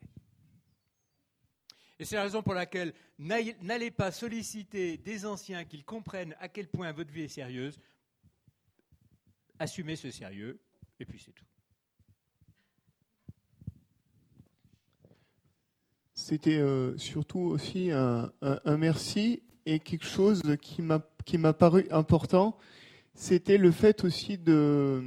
Et c'est la raison pour laquelle n'allez pas solliciter des anciens qu'ils comprennent à quel point votre vie est sérieuse. Assumez ce sérieux, et puis c'est tout. C'était surtout aussi un merci, et quelque chose qui m'a paru important, c'était le fait aussi de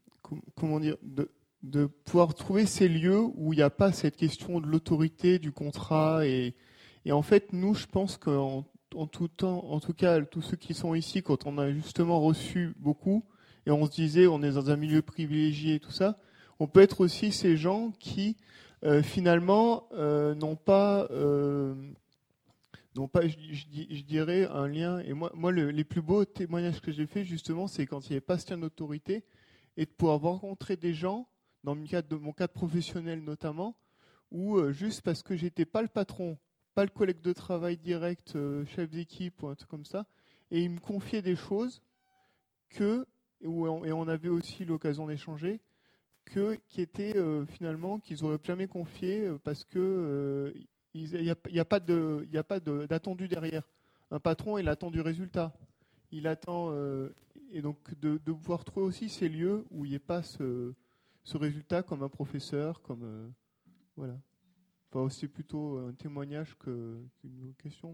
pouvoir trouver ces lieux où il n'y a pas cette question de l'autorité, du contrat. Et en fait, nous, je pense qu'en tout temps, en tout cas, tous ceux qui sont ici, quand on a justement reçu beaucoup, et on se disait, on est dans un milieu privilégié et tout ça, on peut être aussi ces gens qui, finalement, n'ont pas Donc je dirais un lien. Et moi les plus beaux témoignages que j'ai faits, justement, c'est quand il n'y avait pas ce lien d'autorité et de pouvoir rencontrer des gens, dans mon cadre professionnel notamment, où juste parce que j'étais pas le patron, pas le collègue de travail direct, chef d'équipe ou un truc comme ça, et ils me confiaient des choses et on avait aussi l'occasion d'échanger, qui étaient finalement qu'ils n'auraient jamais confié parce que il n'y a pas d'attendu derrière. Un patron, il attend du résultat. Il attend et donc de pouvoir trouver aussi ces lieux où il n'y ait pas ce résultat comme un professeur, comme voilà. Enfin, c'est plutôt un témoignage qu'une question.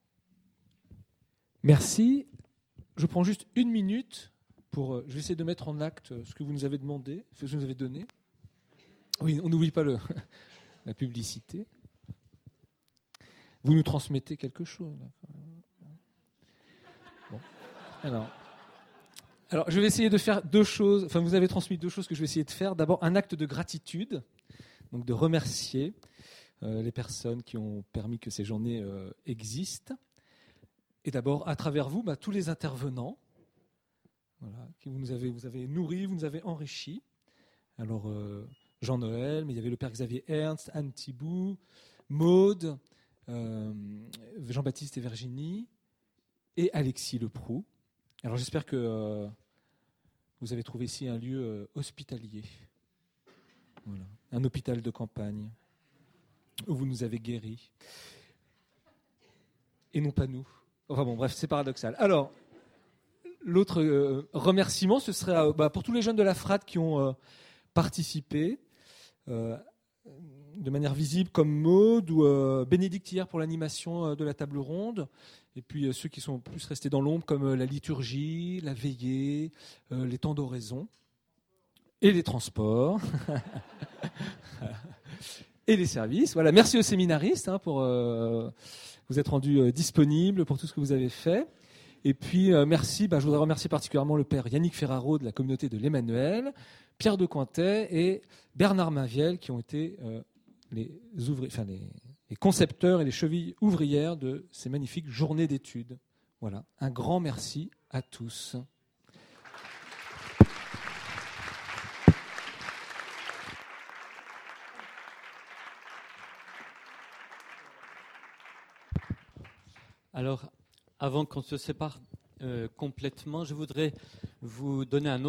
Merci. Je prends juste 1 minute pour. Je vais essayer de mettre en acte ce que vous nous avez demandé, ce que vous nous avez donné. Oui, on n'oublie pas la publicité. Vous nous transmettez quelque chose. Bon. Alors, je vais essayer de faire 2 choses. Enfin, vous avez transmis 2 choses que je vais essayer de faire. D'abord, un acte de gratitude, donc de remercier les personnes qui ont permis que ces journées existent. Et d'abord, à travers vous, tous les intervenants, voilà, qui vous avez nourris, vous nous avez enrichis. Alors, Jean-Noël, mais il y avait le père Xavier Ernst, Anne Thibault, Maude, Jean-Baptiste et Virginie, et Alexis Leproux. Alors, j'espère que vous avez trouvé ici un lieu hospitalier. Voilà. Un hôpital de campagne où vous nous avez guéris. Et non pas nous. Enfin bon, bref, c'est paradoxal. Alors, l'autre remerciement, ce serait pour tous les jeunes de la FRAD qui ont participé de manière visible, comme Maude ou Bénédicte hier pour l'animation de la table ronde. Et puis ceux qui sont plus restés dans l'ombre, comme la liturgie, la veillée, les temps d'oraison et les transports. Et les services. Voilà, merci aux séminaristes pour vous être rendus disponibles pour tout ce que vous avez fait. Et puis merci, je voudrais remercier particulièrement le père Yannick Ferraro de la communauté de l'Emmanuel, Pierre de Cointet et Bernard Mainviel qui ont été les concepteurs et les chevilles ouvrières de ces magnifiques journées d'études. Voilà, un grand merci à tous. Alors, avant qu'on se sépare complètement, je voudrais vous donner un autre